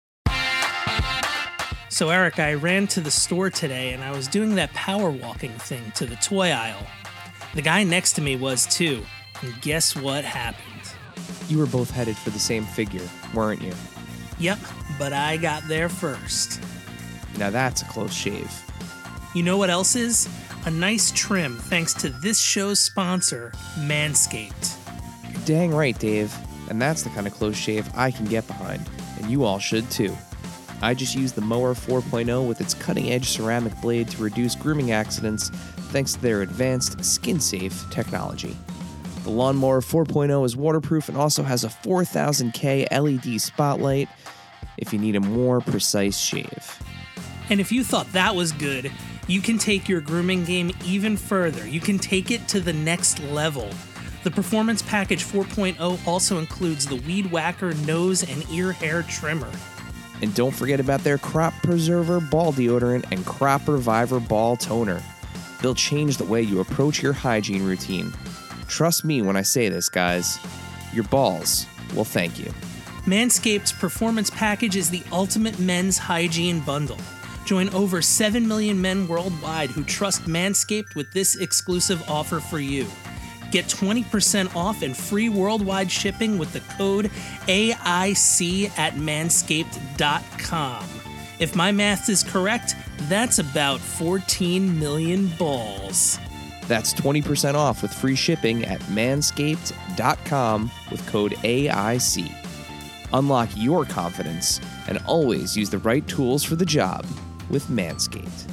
Speaker 3: So, Eric, I ran to the store today and I was doing that power walking thing to the toy aisle. The guy next to me was too. And guess what happened?
Speaker 5: You were both headed for the same figure, weren't you?
Speaker 3: Yep, but I got there first.
Speaker 5: Now that's a close shave.
Speaker 3: You know what else is? A nice trim thanks to this show's sponsor, Manscaped.
Speaker 5: Dang right, Dave. And that's the kind of close shave I can get behind. And you all should too. I just use the Mower four point oh with its cutting-edge ceramic blade to reduce grooming accidents thanks to their advanced skin-safe technology. The Lawnmower four point oh is waterproof and also has a four thousand K L E D spotlight if you need a more precise shave.
Speaker 3: And if you thought that was good, you can take your grooming game even further. You can take it to the next level. The Performance Package four point oh also includes the Weed Whacker nose and ear hair trimmer.
Speaker 5: And don't forget about their Crop Preserver Ball Deodorant and Crop Reviver Ball Toner. They'll change the way you approach your hygiene routine. Trust me when I say this, guys. Your balls will thank you.
Speaker 3: Manscaped's Performance Package is the ultimate men's hygiene bundle. Join over seven million men worldwide who trust Manscaped with this exclusive offer for you. Get twenty percent off and free worldwide shipping with the code A I C at manscaped dot com. If my math is correct, that's about fourteen million balls.
Speaker 5: That's twenty percent off with free shipping at manscaped dot com with code A I C. Unlock your confidence and always use the right tools for the job with Manscaped.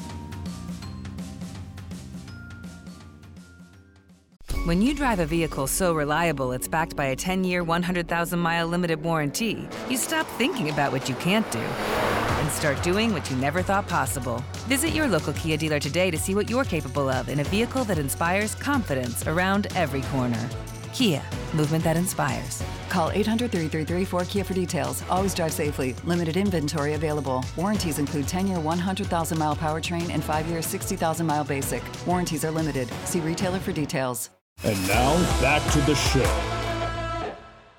Speaker 8: When you drive a vehicle so reliable it's backed by a ten-year, one hundred thousand mile limited warranty, you stop thinking about what you can't do and start doing what you never thought possible. Visit your local Kia dealer today to see what you're capable of in a vehicle that inspires confidence around every corner. Kia, movement that inspires.
Speaker 9: Call eight hundred, three three three, four K I A for details. Always drive safely. Limited inventory available. Warranties include ten-year, one hundred thousand mile powertrain and five-year, sixty thousand mile basic. Warranties are limited. See retailer for details.
Speaker 4: And now, back to the show.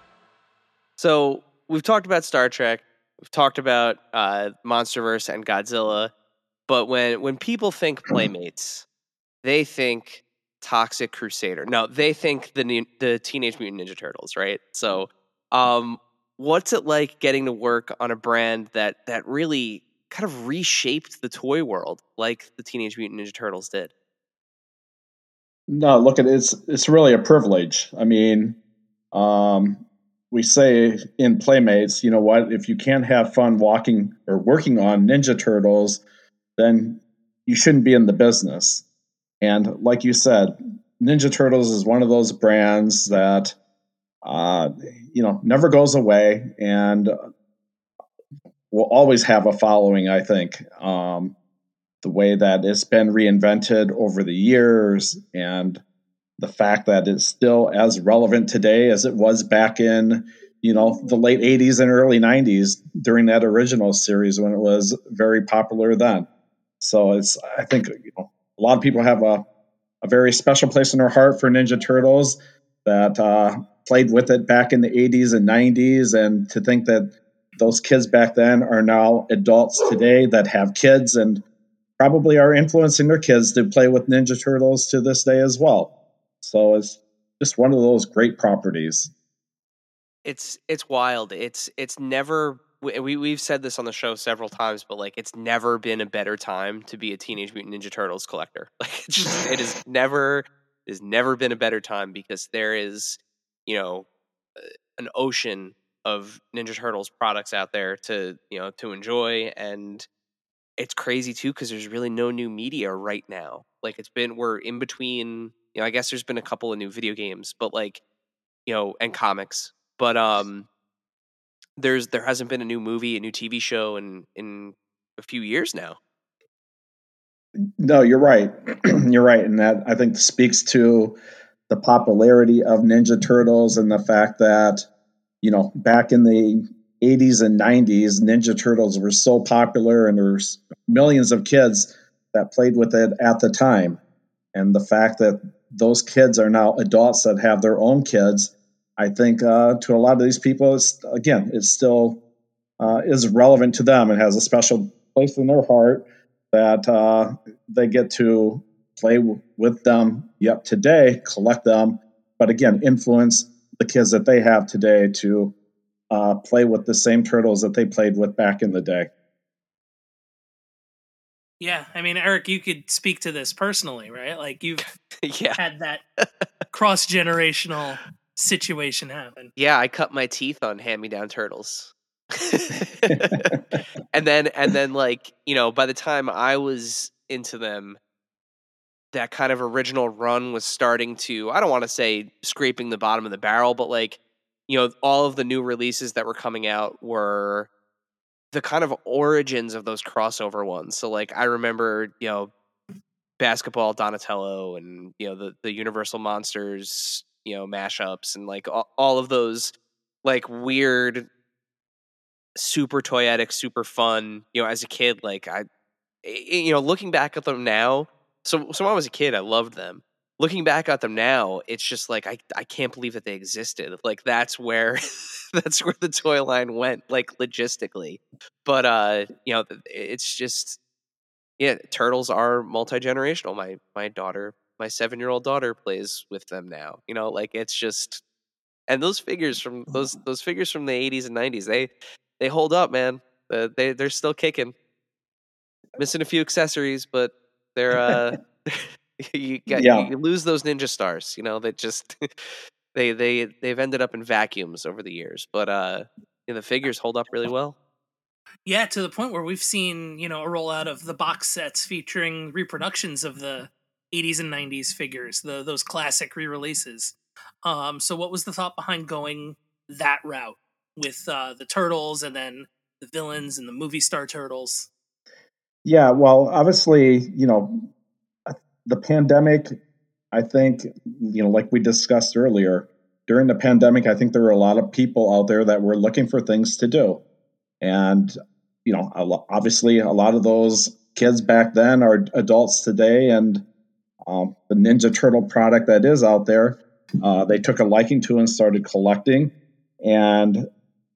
Speaker 2: So we've talked about Star Trek, we've talked about uh, Monsterverse and Godzilla, but when when people think Playmates, they think Toxic Crusader. No, they think the new, the Teenage Mutant Ninja Turtles, right? So, um, what's it like getting to work on a brand that that really kind of reshaped the toy world, like the Teenage Mutant Ninja Turtles did?
Speaker 7: No, look, at it's it's really a privilege. I mean, um, we say in Playmates, you know what? If you can't have fun walking or working on Ninja Turtles, then you shouldn't be in the business. And like you said, Ninja Turtles is one of those brands that uh, you know never goes away and will always have a following. I think. Um, the way that it's been reinvented over the years and the fact that it's still as relevant today as it was back in, you know, the late eighties and early nineties during that original series when it was very popular then. So it's, I think, you know, a lot of people have a, a very special place in their heart for Ninja Turtles that uh, played with it back in the eighties and nineties. And to think that those kids back then are now adults today that have kids and probably are influencing their kids to play with Ninja Turtles to this day as well. So it's just one of those great properties.
Speaker 2: It's it's wild. It's it's never we we've said this on the show several times, but like it's never been a better time to be a Teenage Mutant Ninja Turtles collector. Like it's just it is never it has never been a better time because there is, you know, an ocean of Ninja Turtles products out there to, you know, to enjoy. And it's crazy too because there's really no new media right now. Like it's been we're in between, you know, I guess there's been a couple of new video games, but like, you know, and comics. But um there's there hasn't been a new movie, a new T V show in in a few years now.
Speaker 7: No, you're right. You're right. And that I think speaks to the popularity of Ninja Turtles and the fact that, you know, back in the eighties and nineties, Ninja Turtles were so popular and there's millions of kids that played with it at the time. And the fact that those kids are now adults that have their own kids, I think uh, to a lot of these people, it's, again, it still uh, is relevant to them and has a special place in their heart that uh, they get to play w- with them yet today, collect them, but again, influence the kids that they have today to Uh, play with the same turtles that they played with back in the day.
Speaker 3: Yeah, I mean, Eric, you could speak to this personally, right? Like you've
Speaker 2: yeah.
Speaker 3: had that cross-generational situation happen.
Speaker 2: Yeah, I cut my teeth on hand-me-down turtles. and then and then like, you know, by the time I was into them, that kind of original run was starting to, I don't want to say scraping the bottom of the barrel, but like, you know, all of the new releases that were coming out were the kind of origins of those crossover ones. So like I remember, you know, Basketball Donatello and, you know, the the Universal Monsters, you know, mashups and like all, all of those like weird, super toyetic, super fun, you know, as a kid, like I, you know, looking back at them now, so so when I was a kid, I loved them. Looking back at them now, it's just like I I can't believe that they existed. Like that's where that's where the toy line went, like logistically. But uh, you know, it's just yeah, turtles are multi-generational. My my daughter, my seven-year-old daughter plays with them now. You know, like it's just and those figures from those those figures from the eighties and nineties, they they hold up, man. Uh, they they're still kicking. Missing a few accessories, but they're uh you get
Speaker 7: Yeah.
Speaker 2: you lose those ninja stars, you know, that just they they they've ended up in vacuums over the years, but uh you know, the figures hold up really well.
Speaker 3: Yeah, to the point where we've seen, you know, a rollout of the box sets featuring reproductions of the eighties and nineties figures, the those classic re-releases. Um, so what was the thought behind going that route with uh, the turtles and then the villains and the movie star turtles?
Speaker 7: Yeah, well, obviously, you know, the pandemic, I think, you know, like we discussed earlier, during the pandemic, I think there were a lot of people out there that were looking for things to do. And, you know, a lo- obviously, a lot of those kids back then are adults today. And um, the Ninja Turtle product that is out there, uh, they took a liking to and started collecting. And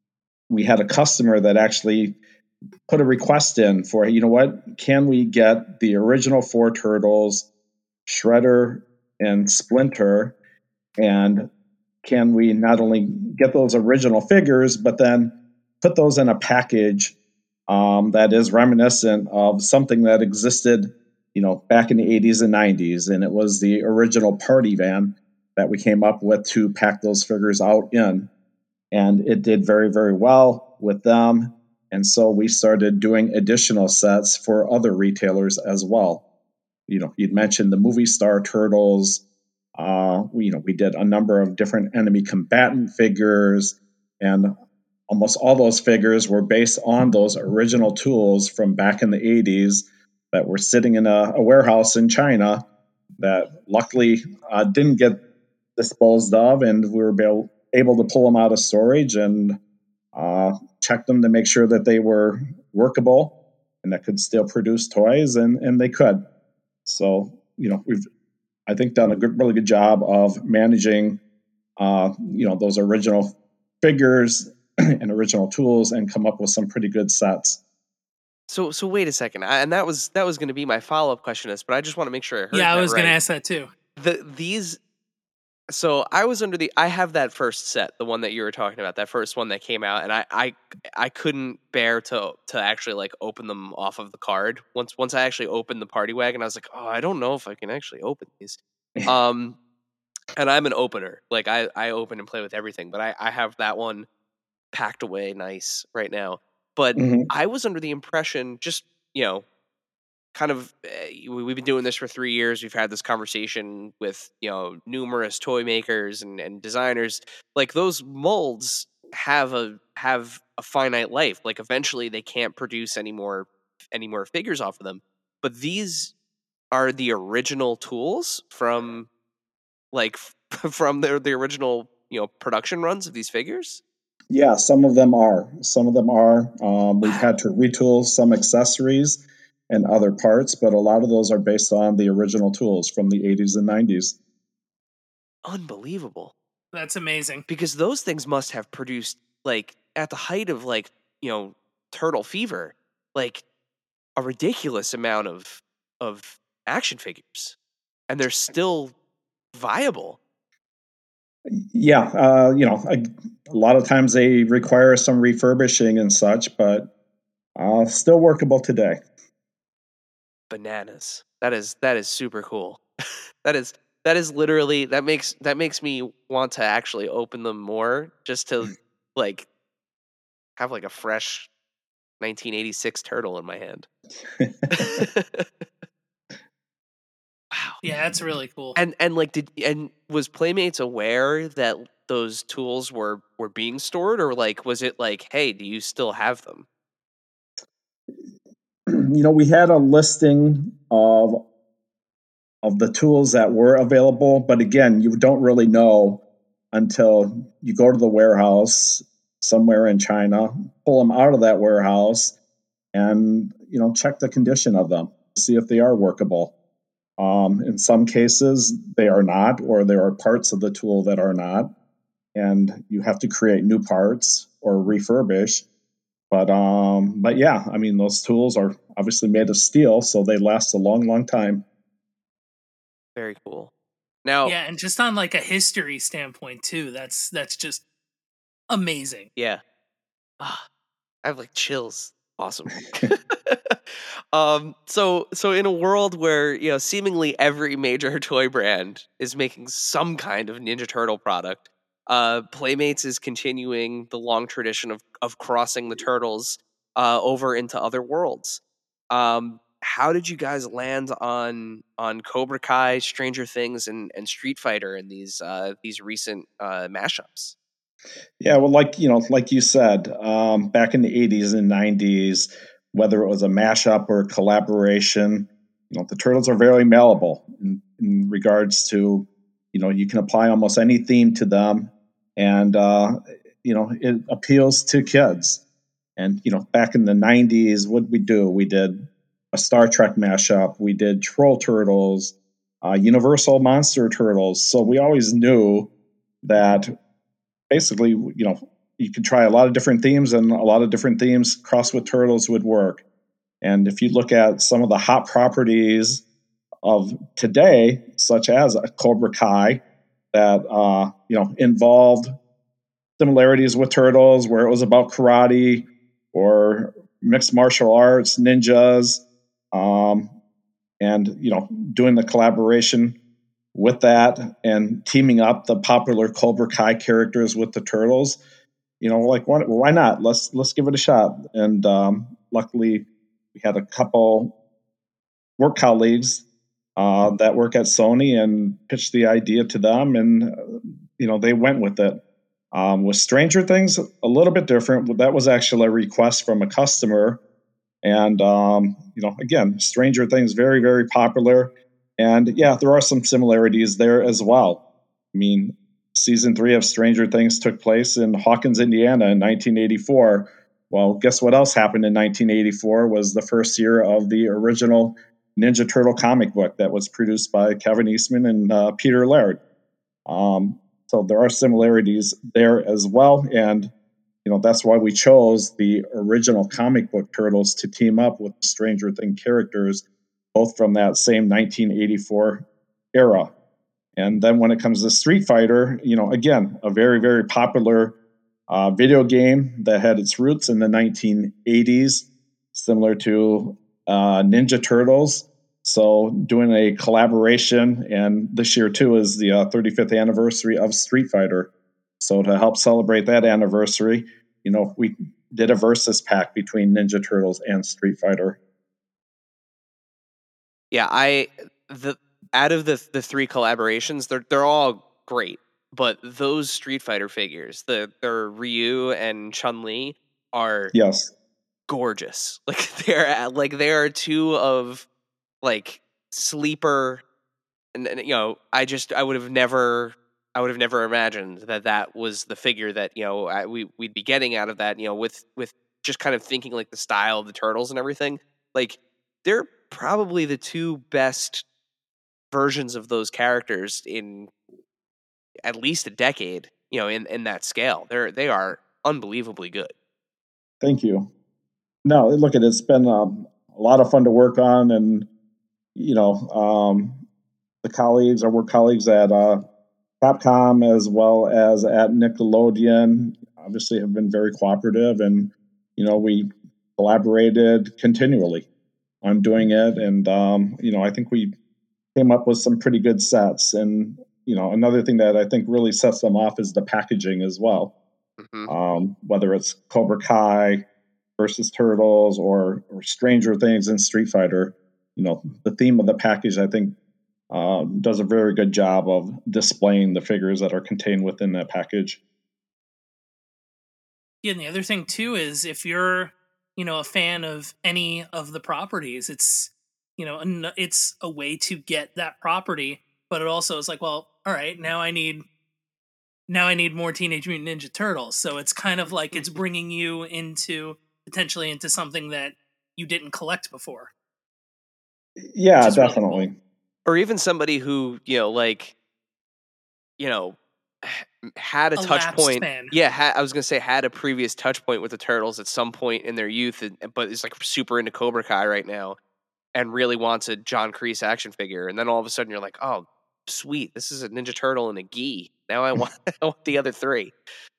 Speaker 7: we had a customer that actually put a request in for, you know what, can we get the original four turtles, Shredder and Splinter, and can we not only get those original figures, but then put those in a package um, that is reminiscent of something that existed, you know, back in the eighties and nineties, and it was the original party van that we came up with to pack those figures out in, and it did very, very well with them. And so we started doing additional sets for other retailers as well. You know, you'd mentioned the movie star turtles. Uh, we, you know, we did a number of different enemy combatant figures, and almost all those figures were based on those original tools from back in the eighties that were sitting in a, a warehouse in China that luckily uh, didn't get disposed of, and we were able, able to pull them out of storage and uh, check them to make sure that they were workable and that could still produce toys, and, and they could. So, you know, we've, I think, done a good, really good job of managing, uh, you know, those original figures and original tools and come up with some pretty good sets.
Speaker 2: So so wait a second. I, and that was that was going to be my follow-up question to this, but I just want to make sure I heard
Speaker 3: Yeah, I
Speaker 2: that
Speaker 3: was going to
Speaker 2: right.
Speaker 3: ask that too.
Speaker 2: The these so I was under the I have that first set, the one that you were talking about, that first one that came out, and I I I couldn't bear to to actually like open them off of the card. Once once I actually opened the party wagon, I was like, "Oh, I don't know if I can actually open these." Um and I'm an opener. Like I I open and play with everything, but I I have that one packed away nice right now. But
Speaker 7: Mhm.
Speaker 2: I was under the impression, just, you know, kind of uh, we- we've been doing this for three years. We've had this conversation with, you know, numerous toy makers and, and designers. Like those molds have a have a finite life. Like eventually they can't produce any more any more figures off of them. But these are the original tools from like from the the original, you know, production runs of these figures.
Speaker 7: Yeah, some of them are. Some of them are. Um, we've had to retool some accessories and other parts, but a lot of those are based on the original tools from the eighties and nineties.
Speaker 2: Unbelievable.
Speaker 3: That's amazing.
Speaker 2: Because those things must have produced, like, at the height of, like, you know, turtle fever, like a ridiculous amount of of action figures, and they're still viable.
Speaker 7: Yeah, uh, you know, a, a lot of times they require some refurbishing and such, but uh, still workable today.
Speaker 2: Bananas. That is that is super cool. that is that is literally that makes that makes me want to actually open them more, just to like have like a fresh nineteen eighty-six turtle in my hand. Wow.
Speaker 3: Yeah, that's really cool.
Speaker 2: And and like did and was Playmates aware that those tools were were being stored, or like was it like, hey, do you still have them?
Speaker 7: You know, we had a listing of of the tools that were available, but again, you don't really know until you go to the warehouse somewhere in China, pull them out of that warehouse, and you know, check the condition of them, see if they are workable. Um, in some cases, they are not, or there are parts of the tool that are not, and you have to create new parts or refurbish. But um, but yeah, I mean, those tools are obviously made of steel, so they last a long, long time.
Speaker 2: Very cool. Now,
Speaker 3: Yeah, and just on like a history standpoint too, that's that's just amazing.
Speaker 2: yeah, ah, I have like chills. Awesome. um, so so in a world where you know seemingly every major toy brand is making some kind of Ninja Turtle product, uh, Playmates is continuing the long tradition of of crossing the turtles uh, over into other worlds. Um, how did you guys land on on Cobra Kai, Stranger Things, and and Street Fighter in these uh, these recent uh, mashups?
Speaker 7: Yeah, well, like you know, like you said, um, back in the eighties and nineties, whether it was a mashup or a collaboration, you know, the turtles are very malleable in, in regards to, you know, you can apply almost any theme to them, and uh, you know, it appeals to kids. And you know, back in the nineties, what did we do? We did a Star Trek mashup. We did Troll Turtles, uh, Universal Monster Turtles. So we always knew that basically, you know, you could try a lot of different themes, and a lot of different themes crossed with turtles would work. And if you look at some of the hot properties of today, such as a Cobra Kai, that uh, you know involved similarities with turtles, where it was about karate or mixed martial arts, ninjas, um, and you know doing the collaboration with that and teaming up the popular Cobra Kai characters with the turtles, you know, like why, why not? Let's let's give it a shot. And um, luckily, we had a couple work colleagues uh, that work at Sony and pitched the idea to them, and uh, you know they went with it. Um, with Stranger Things, a little bit different. That was actually a request from a customer, and um, you know, again, Stranger Things very very popular. And yeah, there are some similarities there as well. I mean, season three of Stranger Things took place in Hawkins, Indiana in nineteen eighty-four. Well, guess what else happened in nineteen eighty-four was the first year of the original Ninja Turtle comic book that was produced by Kevin Eastman and uh, Peter Laird. Um, so there are similarities there as well. And, you know, that's why we chose the original comic book Turtles to team up with the Stranger Things characters, both from that same nineteen eighty-four era. And then when it comes to Street Fighter, you know, again, a very, very popular uh, video game that had its roots in the nineteen eighties, similar to uh, Ninja Turtles. So doing a collaboration, and this year too is the uh, thirty-fifth anniversary of Street Fighter. So to help celebrate that anniversary, you know, we did a versus pack between Ninja Turtles and Street Fighter.
Speaker 2: Yeah, I the out of the the three collaborations, they're they're all great, but those Street Fighter figures, the their Ryu and Chun-Li are
Speaker 7: Yes.
Speaker 2: gorgeous. Like they're like they are two of like sleeper, and, and you know, I just I would have never I would have never imagined that that was the figure that you know I, we we'd be getting out of that. You know, with with just kind of thinking like the style of the turtles and everything. Like they're probably the two best versions of those characters in at least a decade. You know, in in that scale, they're they are unbelievably good.
Speaker 7: Thank you. No, look at it, it's been um, a lot of fun to work on, and you know, um, the colleagues, our work colleagues at uh, Capcom as well as at Nickelodeon, obviously have been very cooperative, and you know, we collaborated continually on doing it, and um, you know, I think we came up with some pretty good sets. And you know, another thing that I think really sets them off is the packaging as well. Mm-hmm. Um, whether it's Cobra Kai versus Turtles or or Stranger Things and Street Fighter, you know, the theme of the package, I think, uh, does a very good job of displaying the figures that are contained within that package.
Speaker 3: Yeah, and the other thing too is if you're, you know, a fan of any of the properties, it's, you know, an- it's a way to get that property, but it also is like, well, all right, now I need now I need more Teenage Mutant Ninja Turtles. So it's kind of like it's bringing you into potentially into something that you didn't collect before.
Speaker 7: Yeah, definitely.
Speaker 3: Really cool.
Speaker 2: Or even somebody who, you know, like, you know, had a,
Speaker 3: A
Speaker 2: touch
Speaker 3: lapsed
Speaker 2: point.
Speaker 3: fan.
Speaker 2: Yeah, ha- I was gonna say had a previous touch point with the Turtles at some point in their youth, and, but is like super into Cobra Kai right now, and really wants a John Kreese action figure. And then all of a sudden you're like, oh, sweet, this is a Ninja Turtle and a Gi. Now I want, I want the other three.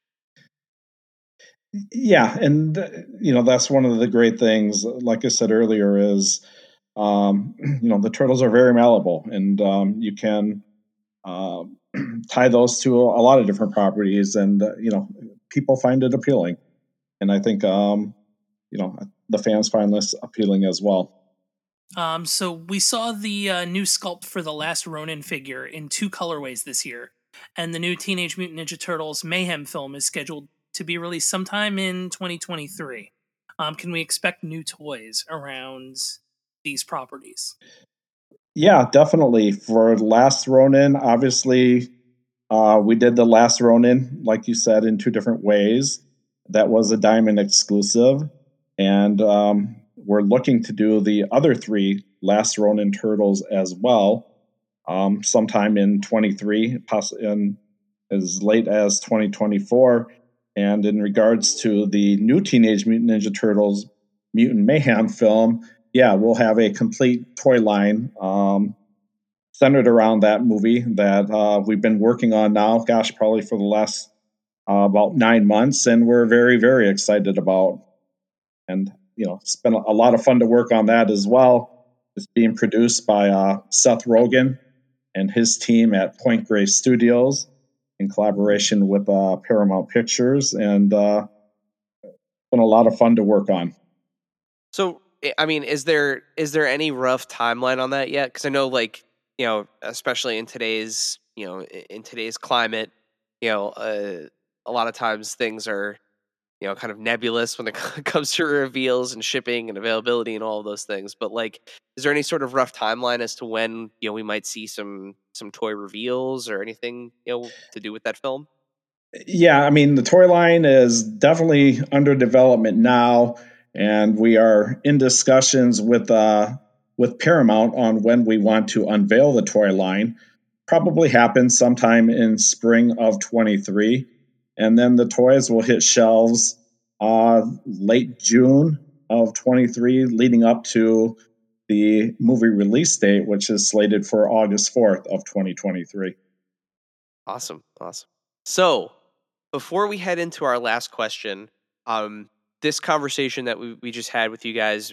Speaker 7: Yeah, and uh, you know that's one of the great things. Like I said earlier, is um, you know the turtles are very malleable, and um, you can uh, tie those to a lot of different properties, and uh, you know people find it appealing, and I think um, you know the fans find this appealing as well.
Speaker 3: Um, so we saw the uh, new sculpt for the Last Ronin figure in two colorways this year, and the new Teenage Mutant Ninja Turtles Mayhem film is scheduled to be released sometime in twenty twenty-three. Um, can we expect new toys around these properties?
Speaker 7: Yeah, definitely. For Last Ronin, obviously, uh, we did the Last Ronin, like you said, in two different ways. That was a Diamond exclusive, and um, we're looking to do the other three Last Ronin Turtles as well, um, sometime in twenty-three, poss- in as late as twenty twenty-four. And in regards to the new Teenage Mutant Ninja Turtles Mutant Mayhem film, yeah, we'll have a complete toy line um, centered around that movie that uh, we've been working on now, gosh, probably for the last uh, about nine months. And we're very, very excited about. And, you know, it's been a lot of fun to work on that as well. It's being produced by uh, Seth Rogen and his team at Point Grey Studios in collaboration with uh, Paramount Pictures. And uh, it's been a lot of fun to work on.
Speaker 2: So, I mean, is there is there any rough timeline on that yet? Because I know, like, you know, especially in today's, you know, in today's climate, you know, uh, a lot of times things are, you know, kind of nebulous when it comes to reveals and shipping and availability and all of those things. But like, is there any sort of rough timeline as to when, you know, we might see some some toy reveals or anything, you know, to do with that film?
Speaker 7: Yeah, I mean, the toy line is definitely under development now, and we are in discussions with uh, with Paramount on when we want to unveil the toy line. Probably happen sometime in spring of twenty-three, and then the toys will hit shelves uh, late June of twenty-three, leading up to the movie release date, which is slated for August fourth of twenty twenty-three.
Speaker 2: Awesome, awesome. So, before we head into our last question, um, this conversation that we, we just had with you guys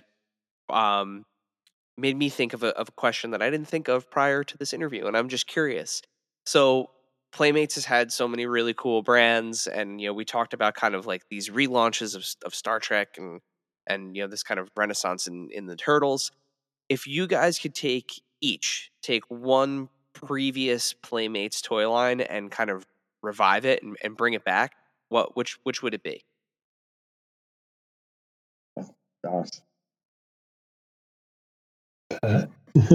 Speaker 2: um, made me think of a, of a question that I didn't think of prior to this interview, and I'm just curious. So, Playmates has had so many really cool brands, and you know, we talked about kind of like these relaunches of of Star Trek and and you know this kind of renaissance in in the Turtles. If you guys could take each take one previous Playmates toy line and kind of revive it and, and bring it back, what which which would it be?
Speaker 7: Gosh.
Speaker 6: Uh,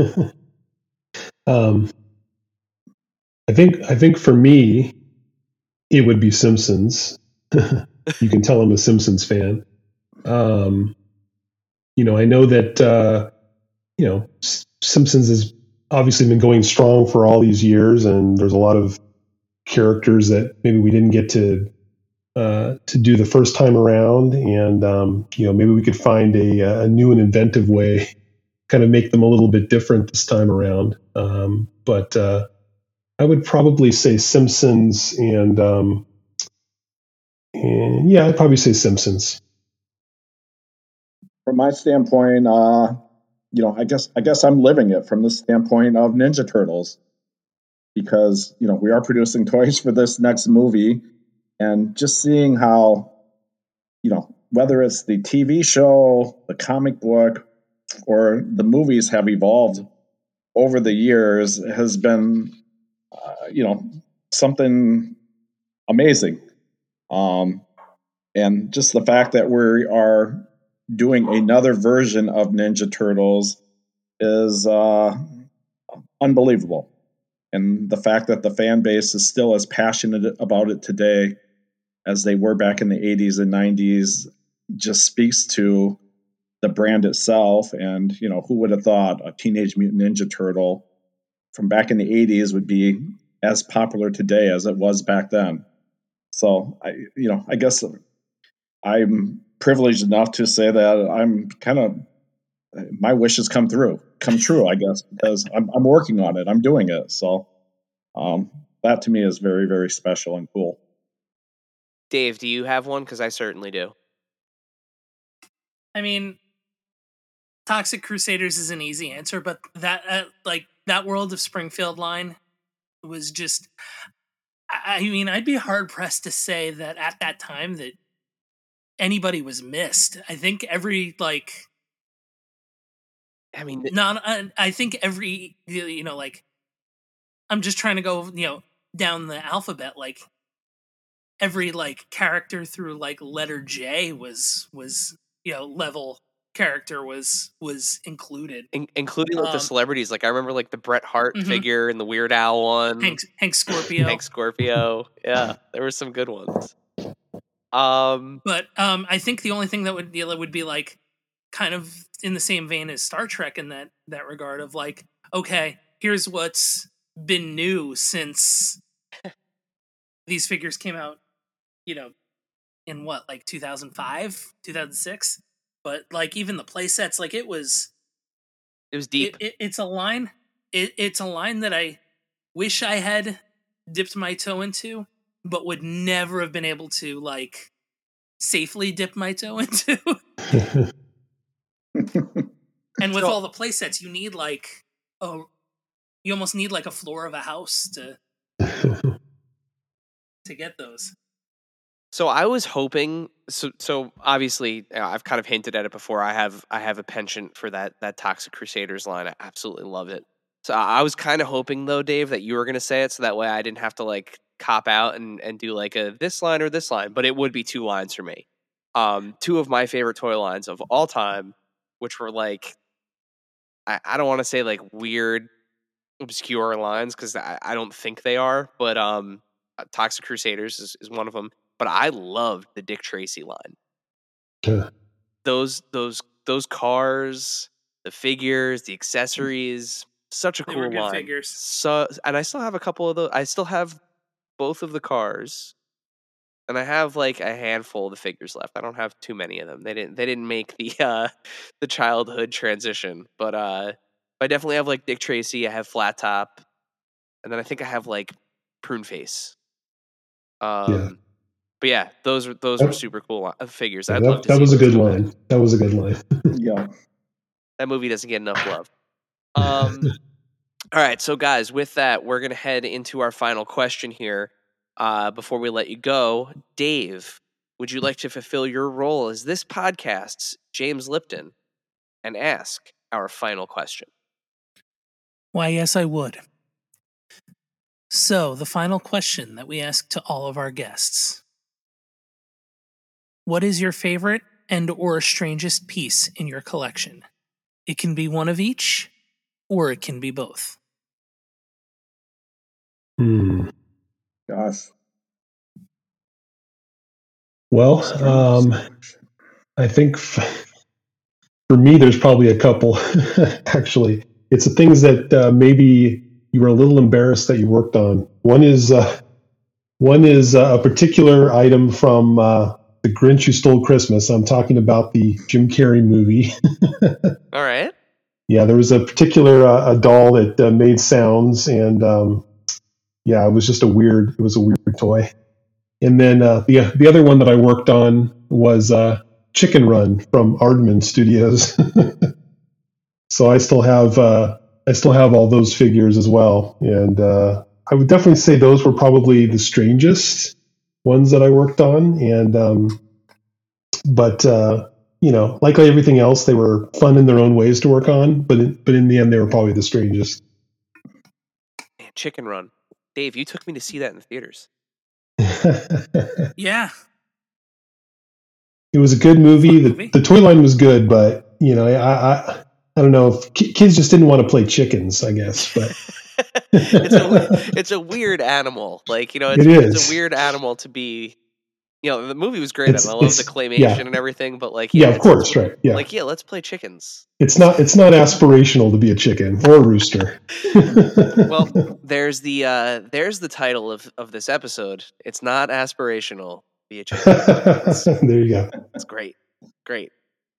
Speaker 6: um, I think I think for me, it would be Simpsons. You can tell I'm a Simpsons fan. Um, you know, I know that uh, you know S- Simpsons has obviously been going strong for all these years, and there's a lot of characters that maybe we didn't get to uh, to do the first time around, and um, you know, maybe we could find a, a new and inventive way, kind of make them a little bit different this time around. Um, but uh, I would probably say Simpsons, and um, and yeah, I'd probably say Simpsons.
Speaker 7: From my standpoint, uh, you know, I guess I guess I'm living it from the standpoint of Ninja Turtles, because you know we are producing toys for this next movie, And just seeing how, you know, whether it's the T V show, the comic book, or the movies have evolved over the years has been, uh, you know, something amazing. Um, and just the fact that we are doing another version of Ninja Turtles is uh, unbelievable. And the fact that the fan base is still as passionate about it today as they were back in the eighties and nineties just speaks to the brand itself. And, you know, who would have thought a Teenage Mutant Ninja Turtle from back in the eighties would be as popular today as it was back then. So, I, you know, I guess I'm privileged enough to say that I'm kind of, my wishes come through, come true, I guess, because I'm, I'm working on it. I'm doing it. So um, that to me is very, very special and cool.
Speaker 2: Dave, do you have one? Because I certainly do.
Speaker 3: I mean, Toxic Crusaders is an easy answer, but that uh, like that World of Springfield line was just, I mean, I'd be hard pressed to say that at that time that anybody was missed. I think every like,
Speaker 2: I mean,
Speaker 3: not, I think every, you know, like, I'm just trying to go, you know, down the alphabet, like every like character through like letter J was, was, you know, level character was, was included.
Speaker 2: In, including like
Speaker 3: um,
Speaker 2: the celebrities. Like I remember like the Bret Hart
Speaker 3: mm-hmm.
Speaker 2: figure and the Weird Al one.
Speaker 3: Hank, Hank Scorpio.
Speaker 2: Hank Scorpio. Yeah, there were some good ones. Um,
Speaker 3: but um, I think the only thing that would deal it would be like kind of in the same vein as Star Trek in that that regard of like, okay, here's what's been new since these figures came out, you know, in what, like two thousand five, two thousand six. But like even the play sets, like it was,
Speaker 2: it was deep.
Speaker 3: It, it, it's a line. It, it's a line that I wish I had dipped my toe into, but would never have been able to like safely dip my toe into. And with
Speaker 2: So-
Speaker 3: all the play sets, you need like oh, you almost need like a floor of a house to to get those.
Speaker 2: So I was hoping. So so obviously uh, I've kind of hinted at it before. I have I have a penchant for that that Toxic Crusaders line. I absolutely love it. So I was kind of hoping though, Dave, that you were going to say it, so that way I didn't have to like cop out and and do like a this line or this line. But it would be two lines for me. Um, two of my favorite toy lines of all time, which were like, I, I don't want to say like weird, obscure lines because I, I don't think they are. But um, Toxic Crusaders is, is one of them. But I loved the Dick Tracy line.
Speaker 6: Yeah.
Speaker 2: Those those those cars, the figures, the accessories, such a
Speaker 3: They
Speaker 2: cool
Speaker 3: were good
Speaker 2: line.
Speaker 3: figures.
Speaker 2: So, and I still have a couple of those. I still have both of the cars, and I have like a handful of the figures left. I don't have too many of them. They didn't they didn't make the uh, the childhood transition, but uh, I definitely have like Dick Tracy. I have Flat Top, and then I think I have like Prune Face. Um,
Speaker 6: Yeah.
Speaker 2: But yeah, those were those were super cool li- figures.
Speaker 6: Yeah,
Speaker 2: I'd
Speaker 6: that
Speaker 2: love to
Speaker 6: that
Speaker 2: see
Speaker 6: was a
Speaker 2: those
Speaker 6: good
Speaker 2: come
Speaker 6: line.
Speaker 2: back.
Speaker 6: That was a good line.
Speaker 7: Yeah.
Speaker 2: That movie doesn't get enough love. Um, all right, so guys, with that, we're gonna head into our final question here. Uh, before we let you go, Dave, would you like to fulfill your role as this podcast's James Lipton and ask our final question?
Speaker 3: Why, yes, I would. So, the final question that we ask to all of our guests. What is your favorite and or strangest piece in your collection? It can be one of each, or it can be both.
Speaker 6: Hmm.
Speaker 7: Gosh.
Speaker 6: Well, um, I think f- for me, there's probably a couple. Actually, it's the things that uh, maybe you were a little embarrassed that you worked on. One is uh, one is uh, a particular item from uh, The Grinch Who Stole Christmas. I'm talking about the Jim Carrey movie.
Speaker 2: All right.
Speaker 6: Yeah, there was a particular uh, a doll that uh, made sounds, and um, yeah, it was just a weird. It was a weird toy. And then uh, the the other one that I worked on was uh, Chicken Run from Aardman Studios. So I still have uh, I still have all those figures as well, and uh, I would definitely say those were probably the strangest. ones that I worked on, and um, but uh, you know, like everything else, they were fun in their own ways to work on. But in, but in the end, they were probably the strangest.
Speaker 2: Man, Chicken Run, Dave, you took me to see that in the theaters.
Speaker 3: Yeah.
Speaker 6: It was a good movie. The, the toy line was good, but you know, I I, I don't know if kids just didn't want to play chickens, I guess. But
Speaker 2: it's a it's a weird animal. Like, you know, it's,
Speaker 6: it is.
Speaker 2: it's a weird animal to be. You know, the movie was great,
Speaker 6: It's-
Speaker 2: and I love the
Speaker 6: it's-
Speaker 2: claymation
Speaker 6: yeah.
Speaker 2: and everything. But like,
Speaker 6: Yeah,
Speaker 2: yeah,
Speaker 6: of
Speaker 2: it's-
Speaker 6: course, right? Yeah,
Speaker 2: Like, yeah, let's play chickens.
Speaker 6: it's not it's not aspirational to be a chicken or a rooster.
Speaker 2: Well, there's the uh, there's the title of, of this episode. It's not aspirational. Be a chicken. It's,
Speaker 6: there you go.
Speaker 2: it's great, great.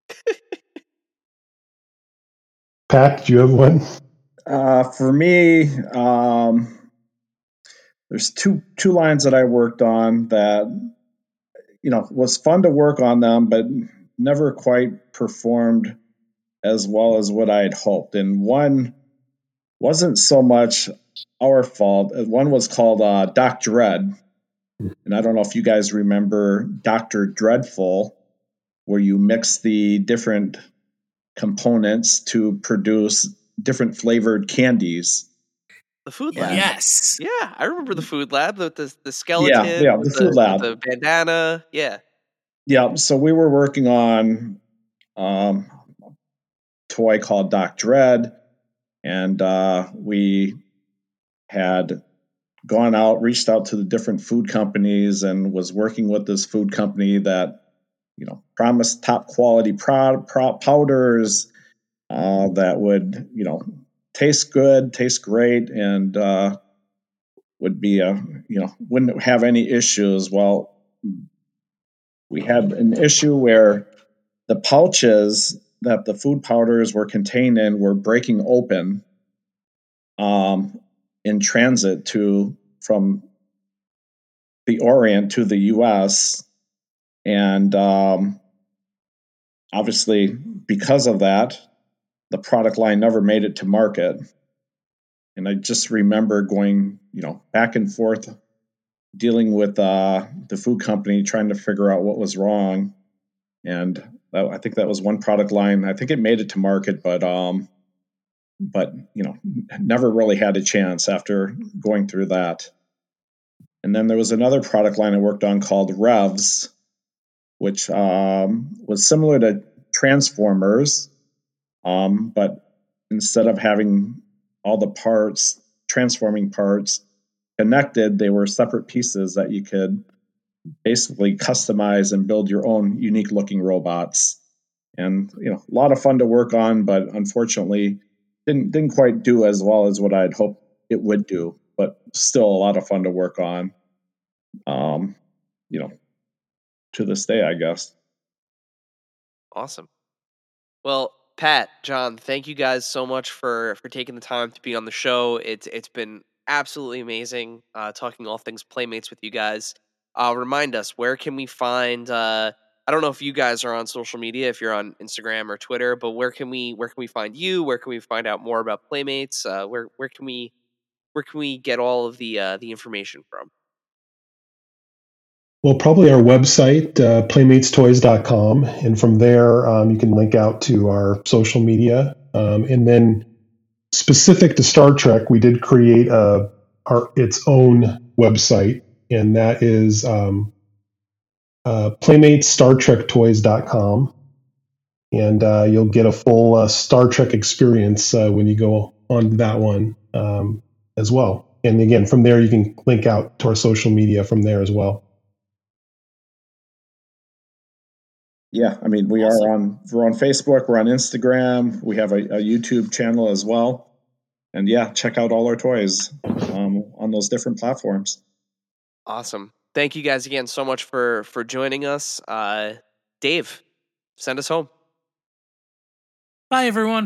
Speaker 6: Pat, do you have one?
Speaker 7: Uh, for me, um, there's two two lines that I worked on that, you know, was fun to work on them, but never quite performed as well as what I had hoped. And one wasn't so much our fault. One was called uh, Doc Dread, and I don't know if you guys remember Doctor Dreadful, where you mix the different components to produce different flavored candies.
Speaker 2: The food lab.
Speaker 3: Yes.
Speaker 2: Yeah, I remember the food lab. The the, the skeleton.
Speaker 7: Yeah, yeah, the
Speaker 2: with
Speaker 7: food lab.
Speaker 2: with the bandana. Yeah.
Speaker 7: Yeah, so we were working on um, a toy called Doc Dread, and uh, we had gone out, reached out to the different food companies, and was working with this food company that, you know, promised top quality pro- pro- powders uh, that would, you know, taste good, taste great, and uh, would be a, you know, wouldn't have any issues. Well, we had an issue where the pouches that the food powders were contained in were breaking open um, in transit to from the Orient to the U S, and um, obviously because of that, the product line never made it to market. And I just remember going, you know, back and forth, dealing with uh, the food company, trying to figure out what was wrong. And that, I think that was one product line. I think it made it to market, but um, but you know, never really had a chance after going through that. And then there was another product line I worked on called Revs, which um, was similar to Transformers, um, but instead of having all the parts, transforming parts connected, they were separate pieces that you could basically customize and build your own unique looking robots. And, you know, a lot of fun to work on, but unfortunately didn't didn't quite do as well as what I'd hoped it would do, but still a lot of fun to work on. Um, you know, to this day, I guess.
Speaker 2: Awesome. Well, Pat, John, thank you guys so much for for taking the time to be on the show. It's it's been absolutely amazing uh, talking all things Playmates with you guys. Uh, remind us, where can we find? Uh, I don't know if you guys are on social media, if you're on Instagram or Twitter, but where can we where can we find you? Where can we find out more about Playmates? Uh, where where can we where can we get all of the uh, the information from?
Speaker 6: Well, probably our website, uh, playmates toys dot com. And from there, um, you can link out to our social media. Um, and then specific to Star Trek, we did create a, our, its own website, and that is um, uh, playmates star trek toys dot com. And uh, you'll get a full uh, Star Trek experience uh, when you go on that one um, as well. And again, from there, you can link out to our social media from there as well.
Speaker 7: Yeah, I mean, we
Speaker 2: Awesome.
Speaker 7: are on we're on Facebook, we're on Instagram, we have a, a YouTube channel as well, and yeah, check out all our toys um, on those different platforms.
Speaker 2: Awesome. Thank you guys again so much for for joining us. Uh, Dave, send us home.
Speaker 3: Bye, everyone.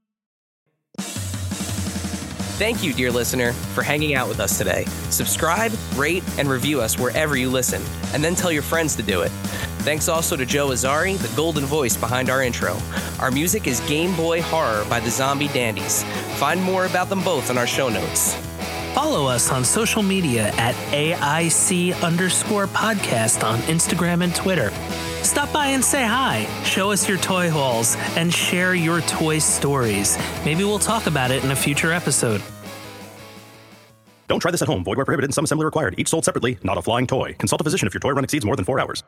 Speaker 5: Thank you, dear listener, for hanging out with us today. Subscribe, rate, and review us wherever you listen, and then tell your friends to do it. Thanks also to Joe Azari, the golden voice behind our intro. Our music is Game Boy Horror by the Zombie Dandies. Find more about them both in our show notes.
Speaker 3: Follow us on social media at A I C underscore podcast on Instagram and Twitter. Stop by and say hi, show us your toy hauls, and share your toy stories. Maybe we'll talk about it in a future episode.
Speaker 10: Don't try this at home. Void where prohibited and some assembly required. Each sold separately, not a flying toy. Consult a physician if your toy run exceeds more than four hours.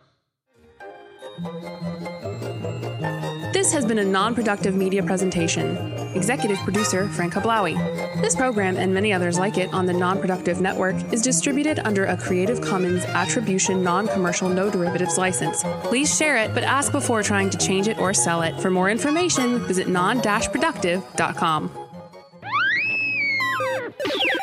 Speaker 11: This has been a non-productive media presentation. Executive producer Frank Hablawi. This program and many others like it on the Non-Productive Network is distributed under a Creative Commons Attribution Non-Commercial No Derivatives license. Please share it, but ask before trying to change it or sell it. For more information, visit non dash productive dot com.